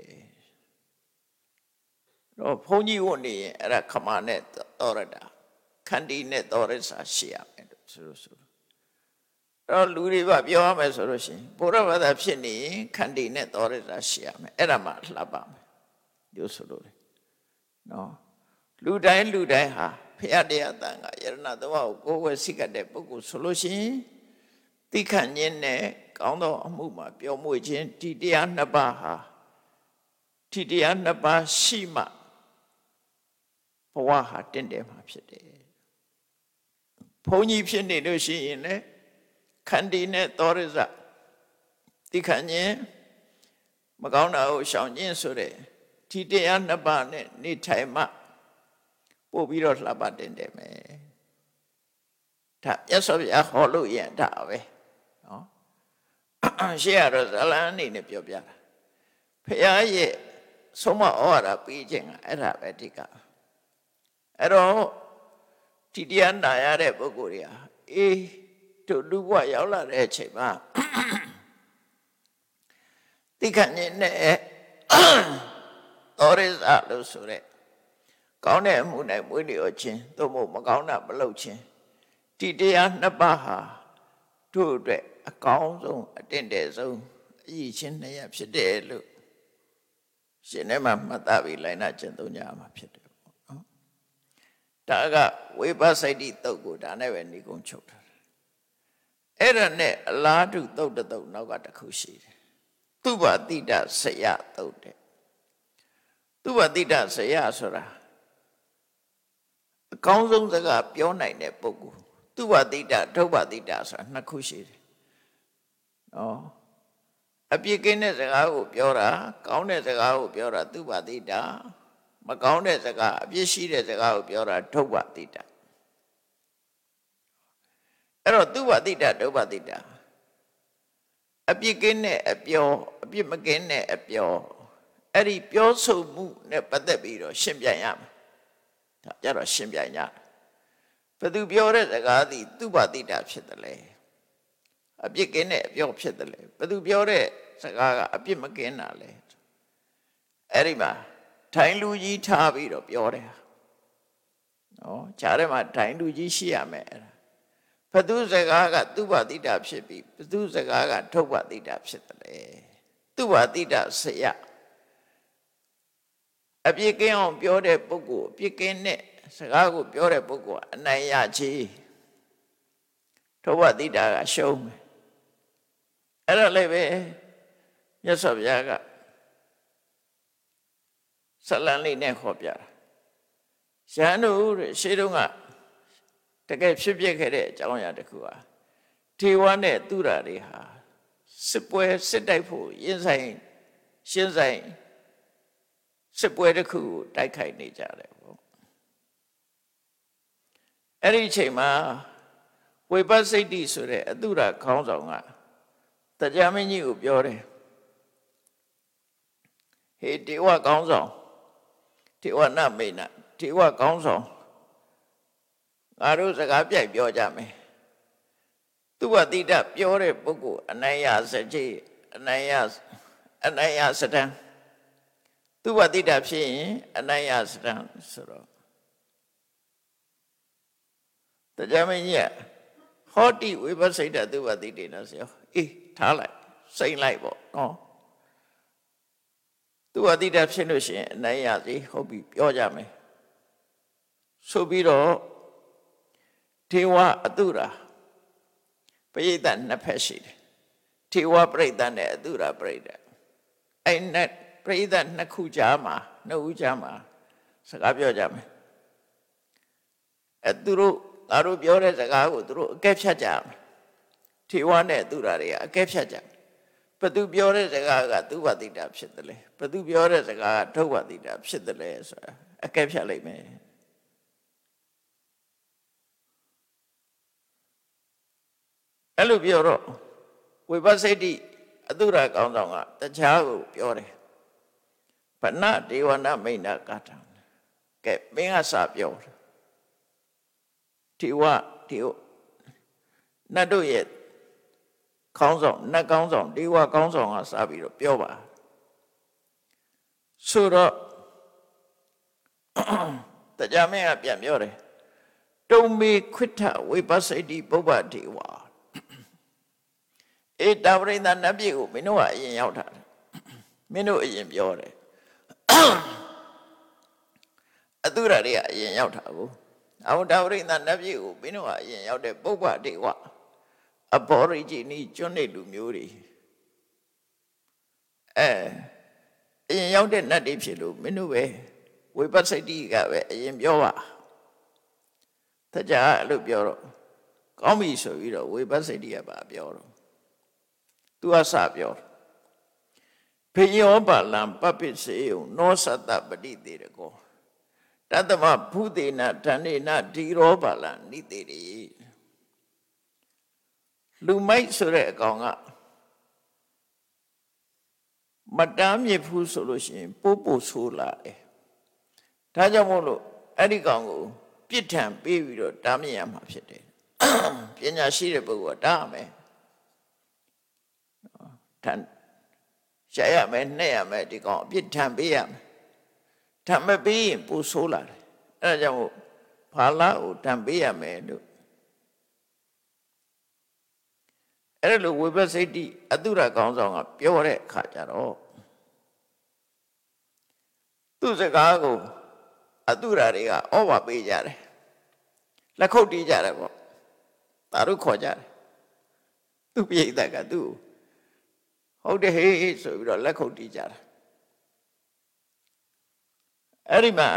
Speaker 2: တော့ဘုန်းကြီးဝတ်နေရင်အဲ့ဒါခမာနဲ့သောရတခန္တီနဲ့သောရစာရှိရမယ်လို့ဆိုလို့ဆိုတော့လူတွေကပြောရမယ်ဆိုလို့ရှိရင်ဘုရားဘာသာဖြစ်နေရင်ခန္တီနဲ့သောရစာရှိရမယ်အဲ့ဒါမှလှပမယ်ပြောဆိုလို့လေနော်လူတိုင်းလူတိုင်းဟာဖရာတရားတန်ခါယရဏသုံးပါးကိုကိုယ်ဝဲစိတ်ကတဲ့ပုဂ္ဂိုလ်ဆိုလို့ရှိရင်တိခတ်ခြင်းနဲ့ကောင်းသောအမှုမှာပျော်မွေ့ခြင်းဒီတရားနှစ်ပါးဟာဒီတရားနှစ်ပါးရှိမှဘဝဟာတင့်တယ်မှာဖြစ်တယ်ဘုန်းကြီးဖြစ်နေလို့ရှိရင်လည်းခန္တီနဲ့သောရဇတိခတ်ခြင်းမကောင်းတာကိုရှောင်ခြင်းဆိုတဲ့ဒီတရားနှစ်ပါးနဲ့နေထိုင်မှပို့ပြီးတော့လှပတင်တယ်မယ်ဒါမြတ်စွာဘုရားဟောလို့ရတာပဲနော်ရှေ့ရတော့ဇလန်းအနေနဲ့ပြောပြတာဘုရားရဲ့ဆုံးမဩဝါဒပေးခြင်းကအဲ့ဒါပဲအဓိကအဲ့တော့ဒီတရားနာရတဲ့ပုဂ္ဂိုလ်တွေဟာအေးတို့လူဘဝရောက်လာတဲ့အချိန်မှာတိခတ်နေနဲ့သောရိဇလို့ဆိုတဲ့ကောင်းတဲ့အမှုနဲ့မွေးလျော်ခြင်းသို့မဟုတ်မကောင်းတာမလုပ်ခြင်းဒီတရားနှစ်ပါးဟာတို့အတွက်အကောင်းဆုံးအတင့်တယ်ဆုံးအရည်ချင်းနှစ်ရပ်ဖြစ်တယ်လို့ရှင်ထဲမှာမှတ်သားပြီးလိုက်နာကျင့်သုံးကြရမှာဖြစ်တယ်ပေါ့နော်ဒါကဝိပဿိတိတုတ်ကိုဒါနဲ့ပဲဏိကုံချုပ်ထားတယ်အဲ့ဒါနဲ့အလားတူတုတ်တုတ်နောက်ကတစ်ခုရှိတယ်သူဘတိတဆယတုတ်တဲ့သူဘတိတဆယဆိုတာအကောင်းဆုံးစကားပြောနိုင်တဲ့ပုဂ္ဂိုလ်သူဘတိတဒုဗ္ဗတိတဆိုတာနှစ်ခုရှိတယ်နော်အပြစ်ကင်းတဲ့စကားကိုပြောတာကောင်းတဲ့စကားကိုပြောတာသူဘတိတမကောင်းတဲ့စကားအပြစ်ရှိတဲ့စကားကိုပြောတာဒုဗ္ဗတိတအဲ့တော့သူဘတိတဒုဗ္ဗတိတအပြစ်ကင်းတဲ့အပြောအပြစ်မကင်းတဲ့အပြောအဲ့ဒီပြောဆိုမှုနဲ့ပတ်သက်ပြီးတော့ရှင်းပြရမယ်ဒါကြတော့ရှင်းပြရဘယ်သူပြောတဲ့စကားသည်သူဘတိတဖြစ်တယ်လေအပြစ်ကင်းတဲ့အပြောဖြစ်တယ်လေဘယ်သူပြောတဲ့စကားကအပြစ်မကင်းတာလေအဲ့ဒီမှာထိုင်လူကြီးထားပြီးတော့ပြောတယ်နော်ခြားထဲမှာထိုင်လူကြီးရှိရမယ်အဲ့ဒါဘသူစကားကသူဘတိတဖြစ်ပြီးဘသူစကားကဒုဗ္ဗတိတဖြစ်တယ်လေသူဘတိတဆယအပြစ်ကင်းအောင်ပြောတဲ့ပုဂ္ဂိုလ်အပြစ်ကင်းတဲ့စကားကိုပြောတဲ့ပုဂ္ဂိုလ်အနိုင်ရခြင်းဒုဗ္ဗတိတကရှုံးမယ်အဲ့ဒါလည်းပဲမြတ်စွာဘုရားကဇလံလေးနဲ့ဟောပြတာရဟန်းတို့တဲ့ရှေးတုန်းကတကယ်ဖြစ်ပျက်ခဲ့တဲ့အကြောင်းအရာတစ်ခုဟာထေဝနဲ့သူရတွေဟာစစ်ပွဲစစ်တိုက်ဖို့ရင်ဆိုင်ရှင်းဆိုင်စစ်ပွဲတစ်ခုကိုတိုက်ခိုက်နေကြတယ်ပေါ့အဲ့ဒီအချိန်မှာဝိပဿိတိဆိုတဲ့အတုရခေါင်းဆောင်ကတရားမင်းကြီးကိုပြောတယ်ဟေးတေဝခေါင်းဆောင်တေဝနမေနတေဝခေါင်းဆောင်ငါတို့စကားပြိုက်ပြောကြမယ်သူဝတိတပြောတဲ့ပုဂ္ဂိုလ်အနိုင်ရစကြေအနိုင်ရအနိုင်ရစတံသူဝတိတဖြစ်ရင်အနိုင်ရစတံဆိုတော့တရားမင်းကြီးဟောတိဝိပဿိတသူဝတိတေနော်ဆိုရောအေးထားလိုက်စိတ်လိုက်ပေါ့နော်သူဝတိတဖြစ်လို့ရှိရင်အနိုင်ရစီဟုတ်ပြီပြောကြမယ်ဆိုပြီးတော့ထေဝအတုရာပရိသတ်နှစ်ဖက်ရှိတယ်ထေဝပရိသတ်နဲ့အတုရာပရိသတ်အဲ့နဲ့ပရိသတ်နှစ်ခုကြားမှာနှစ်ဦးကြားမှာစကားပြောကြမယ်အဲသူတို့ငါတို့ပြောတဲ့စကားကိုသူတို့အကဲဖြတ်ကြမယ်ထေဝနဲ့သူရာတွေကအကဲဖြတ်ကြမယ်ဘသူပြောတဲ့စကားကသူဝတိတာဖြစ်တယ်လေဘသူပြောတဲ့စကားကဒုဝတိတာဖြစ်တယ်လေဆိုတာအကဲဖြတ်လိုက်မယ်အဲ့လိုပြောတော့ဝိပဿိတိအတုရကောင်းဆောင်ကတခြားကိုပြောတယ်ဗနဒေဝနာမိဏကာထံကဲမင်းကစပြောတယ်ထေဝထေဝနတ်တို့ရဲ့ခေါင်းဆောင်နတ်ခေါင်းဆောင်ဒေဝခေါင်းဆောင်ကစပြီးတော့ပြောပါဆိုတော့တရားမင်းကပြန်ပြောတယ်တုံမေခွဋ္ဌဝိပဿိတိပုဗ္ဗဒေဝအေတာဝရိန္ဒနတ်ပြည်ကိုမင်းတို့ကအရင်ရောက်တာမင်းတို့အရင်ပြောတယ်အတုရတွေကအရင်ရောက်တာကိုအဝတဝရိန္ဒနတ်ပြည်ကိုမင်းတို့ကအရင်ရောက်တဲ့ပုဗ္ဗဒေဝအဘောရိဂျီနီကျွန်းနေလူမျိုးတွေအဲအရင်ရောက်တဲ့နတ်တွေဖြစ်လို့မင်းတို့ပဲဝိပဿိတိကပဲအရင်ပြောပါတရားအဲ့လိုပြောတော့ကောင်းပြီဆိုပြီးတော့ဝိပဿိတိကပါပြောတော့သူကစပြောဖေယောပါလံပပိစေယနောသတ္တပတိတေရကောတတ္တမဘုသေနဓဏ္ဍေနဒီရောပါလံနိတေရိလူမိုက်ဆိုတဲ့အကောင်ကမတမ်းမြစ်ဘူးဆိုလို့ရှိရင်ပို့ပို့ဆိုးလာတယ်ဒါကြောင့်မို့လို့အဲ့ဒီကောင်ကိုပြစ်ထန်ပေးပြီးတော့တားမြစ်ရမှာဖြစ်တယ်ပညာရှိတဲ့ပုဂ္ဂိုလ်ကတားမယ်ထန်ရှာရမယ်နှဲ့ရမယ်ဒီကောင်အပြစ်ထန်ပေးရမယ်ထန်မပေးရင်ပို့ဆိုးလာတယ်အဲ့ဒါကြောင့်မို့ဘာလာကိုထန်ပေးရမယ်လို့အဲ့လိုဝိပဿိတိအတုရကောင်းဆောင်ကပြောတဲ့အခါကျတော့သူ့စကားကိုအတုရတွေကဩဝါပေးကြတယ်လက်ခုပ်တီးကြတယ်ပေါ့ဒါတို့ခေါ်ကြတယ်သူ့ပြိဿကသူ့ဟုတ်တယ်ဟေးဆိုပြီးတော့လက်ခုပ်တီးကြတယ်အဲ့ဒီမှာ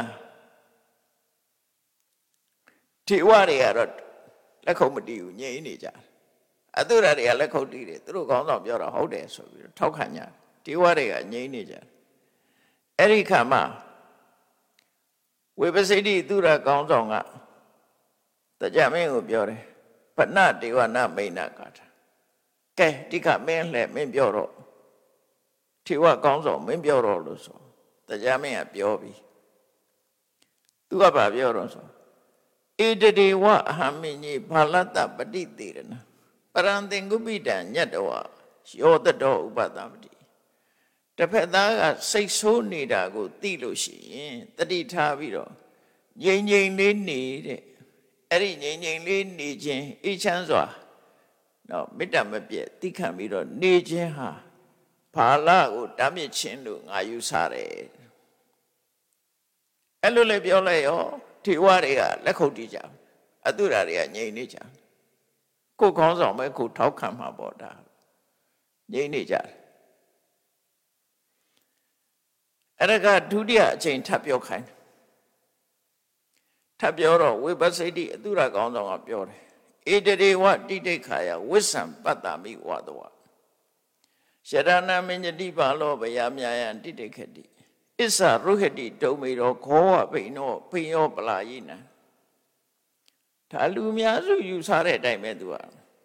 Speaker 2: ထေဝတွေကတော့လက်ခုပ်မတီးဘူးငြိမ်နေကြတယ်အတုရတွေကလက်ခုပ်တီးတယ်သူတို့ခေါင်းဆောင်ပြောတာဟုတ်တယ်ဆိုပြီးတော့ထောက်ခံကြတယ်ထေဝတွေကငြိမ်နေကြတယ်အဲ့ဒီခါမှာဝိပဿိတိသူရကောင်းဆောင်ကတရားမင်းကိုပြောတယ်ဗနဒေဝနာမိဏကာထကဲဒီကမင်းလှဲ့မင်းပြောတော့ထေဝကောင်းဆောင်မင်းပြောတော့လို့ဆိုတရားမင်းကပြောပြီးသူကဘာပြောတော့ဆိုဧတဒေဝအဟမိညိဘာလတ္တပတိတေရဏပရံသင်္ကုပိတံညတ္တဝယောတတောဥပတမတိတစ်ဖက်သားကစိတ်ဆိုးနေတာကိုသိလို့ရှိရင်တတိထားပြီးတော့ငြိမ်ငြိမ်လေးနေတဲ့အဲ့ဒီငြိမ်ငြိမ်လေးနေခြင်းအေးချမ်းစွာနော်မေတ္တာမပြတ်သိခံပြီးတော့နေခြင်းဟာဘာလကိုတားမြစ်ခြင်းလို့ငါယူဆတယ်အဲ့လိုလေပြောလိုက်ရောထေဝတွေကလက်ခုပ်တီးကြအတုရာတွေကငြိမ်နေကြကိုခေါင်းဆောင်ပဲကိုထောက်ခံမှာပေါ့ဒါငြိမ်နေကြတယ်အဲ့ဒါကဒုတိယအချိန်ထပ်ပြောခိုင်းထပ်ပြောတော့ဝိပဿိတိအတုရကောင်းဆောင်ကပြောတယ်ဧတရေဝတိတိခာယဝိသံပတ္တမိဝါဒဝယရဏမဉ္ဇတိပါလောဘယမြာယံတိတိခတိအစ္ဆရုဟတိဒုံမေရောခောဝဘိနောဘိယောပလာယိနံဒါလူများစုယူဆတဲ့အတိုင်းပဲသူက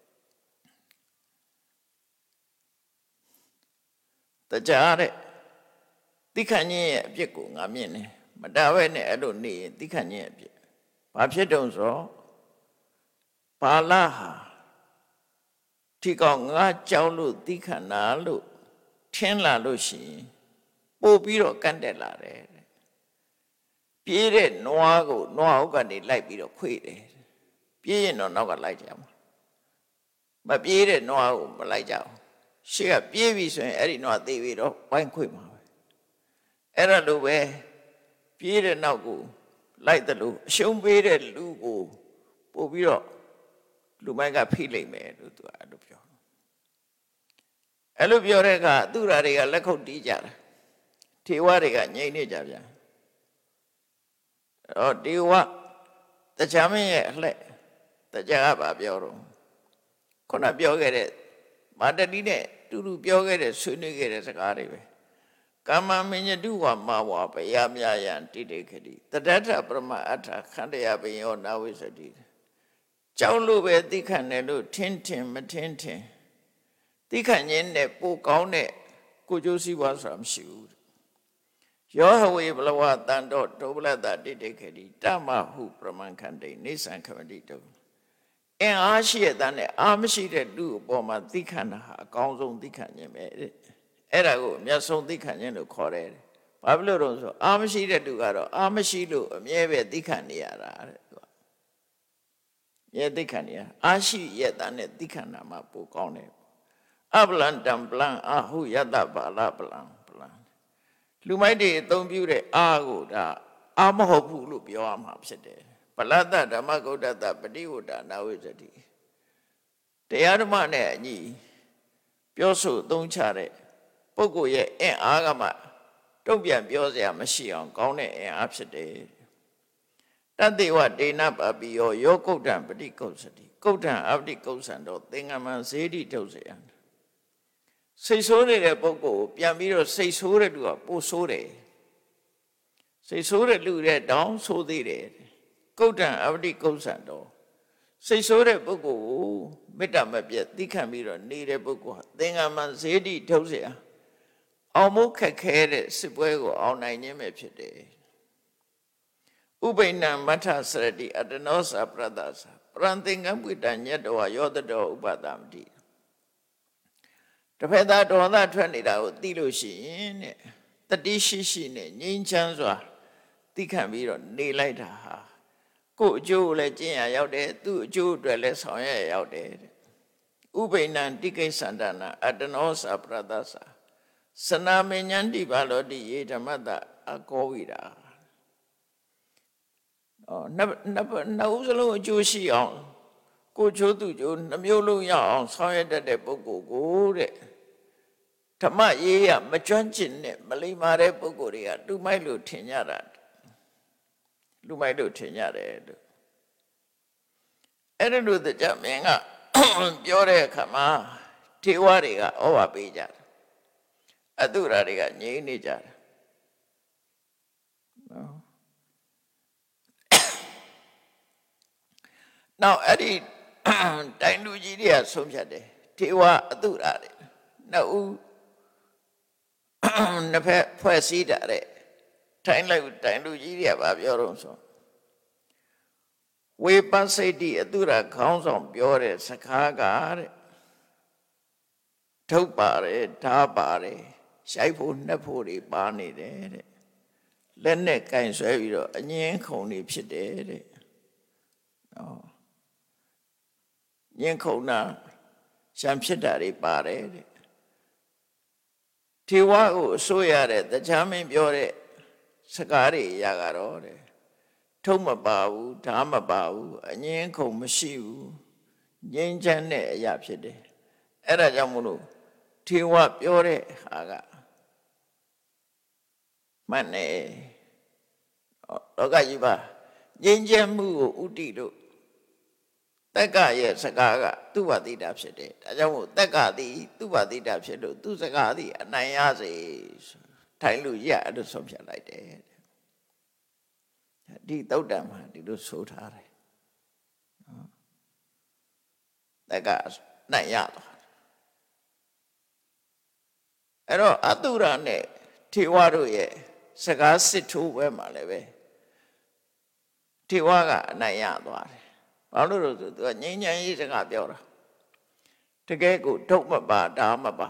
Speaker 2: တရားတဲ့တိခဏ်ကြီးရဲ့အပြစ်ကိုငါမြင်တယ်မတားပဲနဲ့အဲ့လိုနေရင်တိခဏ်ကြီးရဲ့အပြစ်ဘာဖြစ်တုံဆိုဘာလာဟာဒီကောင်ငါကြောက်လို့တိခဏ်နာလို့ထင်းလာလို့ရှိရင်ပို့ပြီးတော့ကန့်တက်လာတယ်ပြေးတဲ့နွားကိုနွားဟုတ်ကနေလိုက်ပြီးတော့ခွေတယ်ပြေးရင်တော့နောက်ကလိုက်ကြမှာမပြေးတဲ့နွားကိုမလိုက်ကြဘူးရှေ့ကပြေးပြီဆိုရင်အဲ့ဒီနွားသေးပြီးတော့ဝိုင်းခွေမှာပဲအဲ့ဒါလိုပဲပြေးတဲ့နောက်ကိုလိုက်တယ်လို့အရှုံးပေးတဲ့လူကိုပို့ပြီးတော့လူမိုက်ကဖိလိုက်မယ်လို့သူအဲ့လိုပြောအဲ့လိုပြောတဲ့အခါသူရာတွေကလက်ခုပ်တီးကြတယ်ထေဝတွေကငြိမ်နေကြဗျာအော်တေဝတရားမင်းရဲ့အလှဲ့တရားကပြောတော့ခုနပြောခဲ့တဲ့မာတတိနဲ့တူတူပြောခဲ့တဲ့ဆွေးနွေးခဲ့တဲ့စကားတွေပဲကာမမညတုဝမဝဘယမြယံတိတိခတိတတ္ထပရမအဋ္ဌခန္ဓယပင်ယောနာဝိသတိကြောက်လို့ပဲသိခံတယ်လို့ထင်းထင်မထင်းထင်သိခံခြင်းနဲ့ပိုကောင်းတဲ့ကိုကျိုးစည်းပွားဆိုတာမရှိဘူးယောဟဝေဘလဝတန်တော်ဒုဗလတတိတိခတိတမဟုပရမခန္တိနေသံခမတိတုံအင်အားရှိတဲ့နဲ့အားမရှိတဲ့လူအပေါ်မှာသိခံတာဟာအကောင်းဆုံးသိခံခြင်းပဲတဲ့အဲ့ဒါကိုအမျက်ဆုံးသိခံခြင်းလို့ခေါ်တယ်ဘာဖြစ်လို့လဲဆိုအားမရှိတဲ့လူကတော့အားမရှိလို့အမြဲပဲသိခံနေရတာတဲ့သူကမြဲသိခံနေရအားရှိရဲ့တနဲ့သိခံတာမှပိုကောင်းတယ်အပလန်တံပလန်အာဟုယတဘာလပလန်ပလန်လူမိုက်တွေအသုံးပြုတဲ့အားကိုဒါအားမဟုတ်ဘူးလို့ပြောရမှာဖြစ်တယ်ပလတ္တဓမ္မဂုဋ္ဌတပฏิဝဒနာဝိဇ္ဇတိတရားဓမ္မနဲ့အညီပြောဆိုသုံးချတဲ့ပုဂ္ဂိုလ်ရဲ့အင်အားကမှတုံ့ပြန်ပြောစရာမရှိအောင်ကောင်းတဲ့အင်အားဖြစ်တယ်တတ္တိဝဒေနပပိယောယောကုဋ္ဌံပฏิကုသတိကုဋ္ဌံအပฏิကုသံတော့သင်္ကမံဇေတိထုတ်เสียစိတ်ဆိုးနေတဲ့ပုဂ္ဂိုလ်ပြန်ပြီးတော့စိတ်ဆိုးတဲ့လူကပိုဆိုးတယ်စိတ်ဆိုးတဲ့လူတဲ့တောင်းဆိုးသေးတယ်ကုဋ္ဌံအပฏิကုသံတော့စိတ်ဆိုးတဲ့ပုဂ္ဂိုလ်ကိုမေတ္တာမပြတ်သိခံပြီးတော့နေတဲ့ပုဂ္ဂိုလ်ဟာသင်္ကမံဇေတိထုတ်เสียအောင်မို့ခက်ခဲတဲ့စစ်ပွဲကိုအောင်နိုင်ခြင်းပဲဖြစ်တယ်ဥပိ္ပဏမထစရတိအတ္တနောသပရတ္တသပရံသင်္ကပိတညတဝယောတတောဥပဒမတိတဖက်သားဒေါသထွက်နေတာကိုသိလို့ရှိရင်တဲ့တတိရှိရှိနဲ့ငြိမ်းချမ်းစွာသိခံပြီးတော့နေလိုက်တာဟာကိုယ်အကျိုးကိုလည်းကျင့်ရရောက်တယ်သူ့အကျိုးအတွက်လည်းဆောင်ရရောက်တယ်တဲ့ဥပိ္ပဏတိကိစ္ဆန္ဒနာအတ္တနောသပရတ္တသစနာမဉ္ဇန္တိဘာလောတိယေဓမ္မတအကောဝိတာအော်နှစ်နှစ်ဦးစလုံးအကျိုးရှိအောင်ကိုချိုးသူချိုးနှမျိုးလုံးရအောင်ဆောင်ရွက်တတ်တဲ့ပုဂ္ဂိုလ်ကိုတဲ့ဓမ္မရေးရမကျွမ်းကျင်နဲ့မလိမ္မာတဲ့ပုဂ္ဂိုလ်တွေကလူမိုက်လို့ထင်ကြတာလူမိုက်လို့ထင်ကြတယ်လို့အဲ့ဒါလို့တရားမင်းကပြောတဲ့အခါမှာထေဝတွေကဩဝါပေးကြတယ်အတုရာတွေကငြိမ်းနေကြတယ်နော်နောက်အဲ့ဒီတိုင်လူကြီးတွေကဆုံးဖြတ်တယ်ထေဝအတုရာတွေနှစ်ဦးနှစ်ဖက်ဖွဲ့စည်းတာတဲ့ထိုင်လိုက်တိုင်လူကြီးတွေကဗာပြောတော့ဆိုဝေပစိတ်တိအတုရာခေါင်းဆောင်ပြောတဲ့စကားကတဲ့ထုတ်ပါတယ်ဓာပါတယ်ရှိုက်ဖို့နှက်ဖို့တွေပါနေတယ်တဲ့လက်နဲ့ကင်ဆွဲပြီးတော့အငင်းခုန်နေဖြစ်တယ်တဲ့နော်ငင်းခုန်တာရှမ်းဖြစ်တာတွေပါတယ်တဲ့ထေဝကိုအစိုးရတဲ့တရားမင်းပြောတဲ့စကားတွေရကတော့တဲ့ထုံးမပါဘူးဓာမပါဘူးအငင်းခုန်မရှိဘူးငြိမ်းချမ်းတဲ့အရာဖြစ်တယ်အဲ့ဒါကြောင့်မို့လို့ထေဝပြောတဲ့ဟာကမှန်တယ်လောကကြီးပါငြိမ်းချမ်းမှုကိုဥတည်လို့တက္ကရဲ့စကားကသူ့ဘာတိတာဖြစ်တယ်ဒါကြောင့်မို့တက္ကသည်သူ့ဘာတိတာဖြစ်လို့သူ့စကားသည်အနိုင်ရစေထိုင်လို့ရအဲ့လိုဆုံးဖြတ်လိုက်တယ်ဒီသုတ်တံမှာဒီလိုဆိုထားတယ်နော်တက္ကနိုင်ရသွားအဲ့တော့အတုရနဲ့ထေဝတို့ရဲ့စကားစစ်ထိုးပွဲမှာလည်းပဲထေဝကအနိုင်ရသွားတယ်ဘာလို့လဲဆိုသူကငြိမ်းချမ်းရေးစကားပြောတာတကယ်ကိုဒုတ်မပါဓာမပါ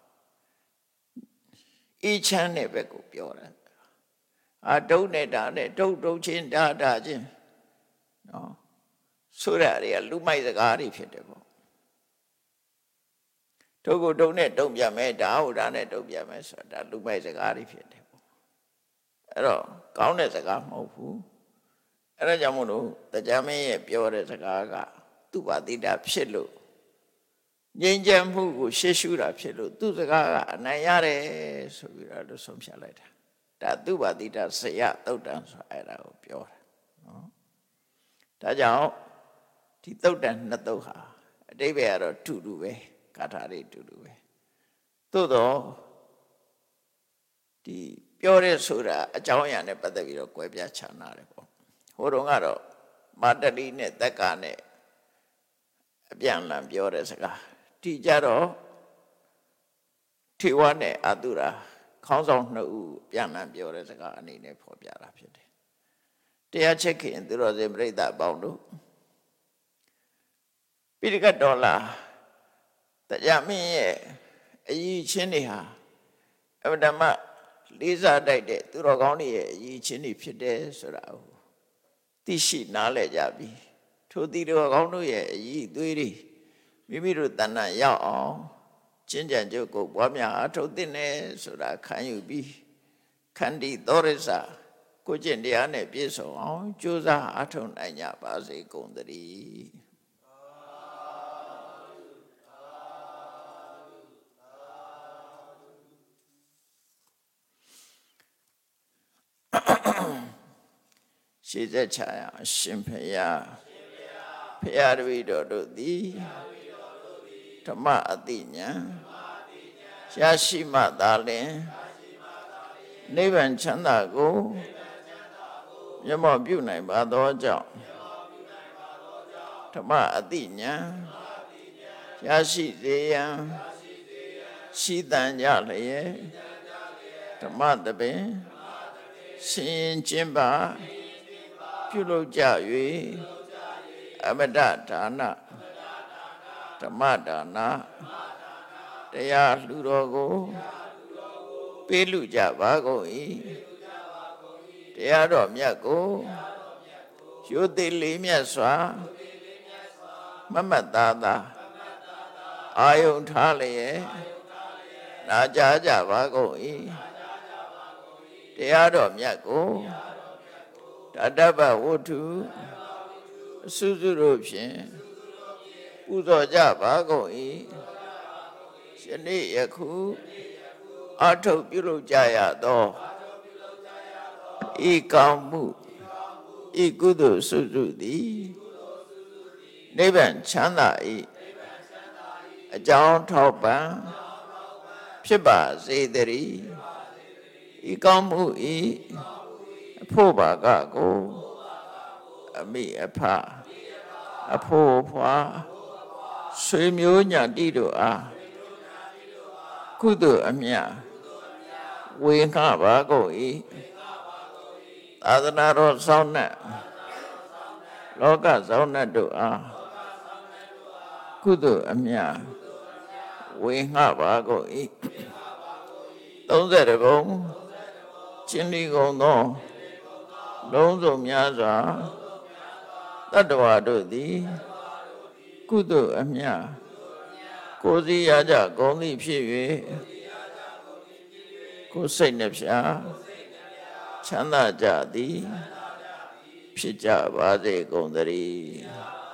Speaker 2: အေးချမ်းတဲ့ဘက်ကိုပြောတာအာဒုတ်နဲ့ဓာနဲ့ဒုတ်ဒုတ်ချင်းဓာဓာချင်းနော်ဆိုရတွေကလူမိုက်စကားတွေဖြစ်တယ်ပေါ့ဒုတ်ကိုဒုတ်နဲ့တုံ့ပြန်မယ်ဓာကိုဓာနဲ့တုံ့ပြန်မယ်ဆိုတာလူမိုက်စကားတွေဖြစ်တယ်ပေါ့အဲ့တော့ကောင်းတဲ့စကားမဟုတ်ဘူးအဲ့ဒါကြောင့်မို့လို့တရားမင်းရဲ့ပြောတဲ့စကားကသူ့ဘာတိတာဖြစ်လို့ငြိမ်းချမ်းမှုကိုရှေ့ရှုတာဖြစ်လို့သူ့စကားကအနိုင်ရတယ်ဆိုပြီးတော့လို့ဆုံးဖြတ်လိုက်တာဒါသူ့ဘာတိတာဆရာသုတ်တံဆိုအဲ့ဒါကိုပြောတာနော်ဒါကြောင့်ဒီသုတ်တန်နှစ်သုတ်ဟာအတိပ္ပယ်ကတော့တူတူပဲဂါထာတွေတူတူပဲသို့တော့ဒီပြောရဲဆိုတာအကြောင်းအရာနဲ့ပတ်သက်ပြီးတော့ကွဲပြားခြားနာတယ်ပေါ့ဟိုတုန်းကတော့မာတလီနဲ့တက္ကနဲ့အပြန်အလှန်ပြောတဲ့စကားဒီကြတော့ထေဝနဲ့အတုရာခေါင်းဆောင်နှစ်ဦးပြန်လှန်ပြောတဲ့စကားအနေနဲ့ဖော်ပြတာဖြစ်တယ်တရားချက်ခင်သူတော်စင်ပြိဿအပေါင်းတို့ပိဋကတ်တော်လာတရားမင်းရဲ့အရေးချင်းတွေဟာအမှန်တမ်းလေးစားတိုက်တဲ့သူတော်ကောင်းတွေရဲ့အရေးချင်းတွေဖြစ်တယ်ဆိုတာကိုသိရှိနားလည်ကြပြီထိုသူတော်ကောင်းတို့ရဲ့အရေးသွေးတွေမိမိတို့တဏ္ဍာရောက်အောင်ကျင့်ကြံကြုတ်ကိုပွားများအထောက်တင်နေဆိုတာခံယူပြီးခန္တီသောရစကိုကျင့်တရားနဲ့ပြည့်စုံအောင်ကြိုးစားအထောက်နိုင်ကြပါစေကုန်သတည်းရှေးသက်ချာအရှင်ဖရာဖရာတပည့်တော်တို့သည်ဓမ္မအသိဉာဏ်ရရှိမှသာလျှင်နိဗ္ဗာန်ချမ်းသာကိုမျက်မှောက်ပြုနိုင်ပါသောကြောင့်ဓမ္မအသိဉာဏ်ရရှိစေရန်ရှိတန်ကြလျက်ဓမ္မတပင်ရှင်ရင်ကျင့်ပါပြုလုပ်ကြ၍အမတဒါနဓမ္မဒါနတရားလှူတော်ကိုပေးလူကြပါကုန်၏တရားတော်မြတ်ကိုရိုသေလေးမြတ်စွာမမတ်သားသာအာယုံထားလျက်နာကြားကြပါကုန်၏တရားတော်မြတ်ကိုတတ္တဗဝတ္ထုအစုစုတို့ဖြင့်ပူဇော်ကြပါကုန်၏ယနေ့ယခုအထုတ်ပြုလုပ်ကြရသောဤကောင်းမှုဤကုသိုလ်စုစုသည်နိဗ္ဗာန်ချမ်းသာ၏အကြောင်းထောက်ပံ့ဖြစ်ပါစေတည်းဤကောင်းမှုဤအဖို့ဘာကကိုအမိအဖအဖို့ဖွာဆွေမျိုးညာတိတို့အားကုသိုလ်အမြတ်ဝေငှပါကုန်၏သာသနာတော်ဆောင်းနှင့်လောကဆောင်းနှင့်တို့အားကုသိုလ်အမြတ်ဝေငှပါကုန်၏သုံးဆယ်ဘုံချင်းလီကုန်သောလုံးစုံများစွာတတ္တဝါတို့သည်ကုသိုလ်အမြတ်ကိုယ်စီရကြကုန်သည်ဖြစ်၍ကိုယ်စိတ်နှပြချမ်းသာကြသည်ဖြစ်ကြပါစေကုန်သတည်း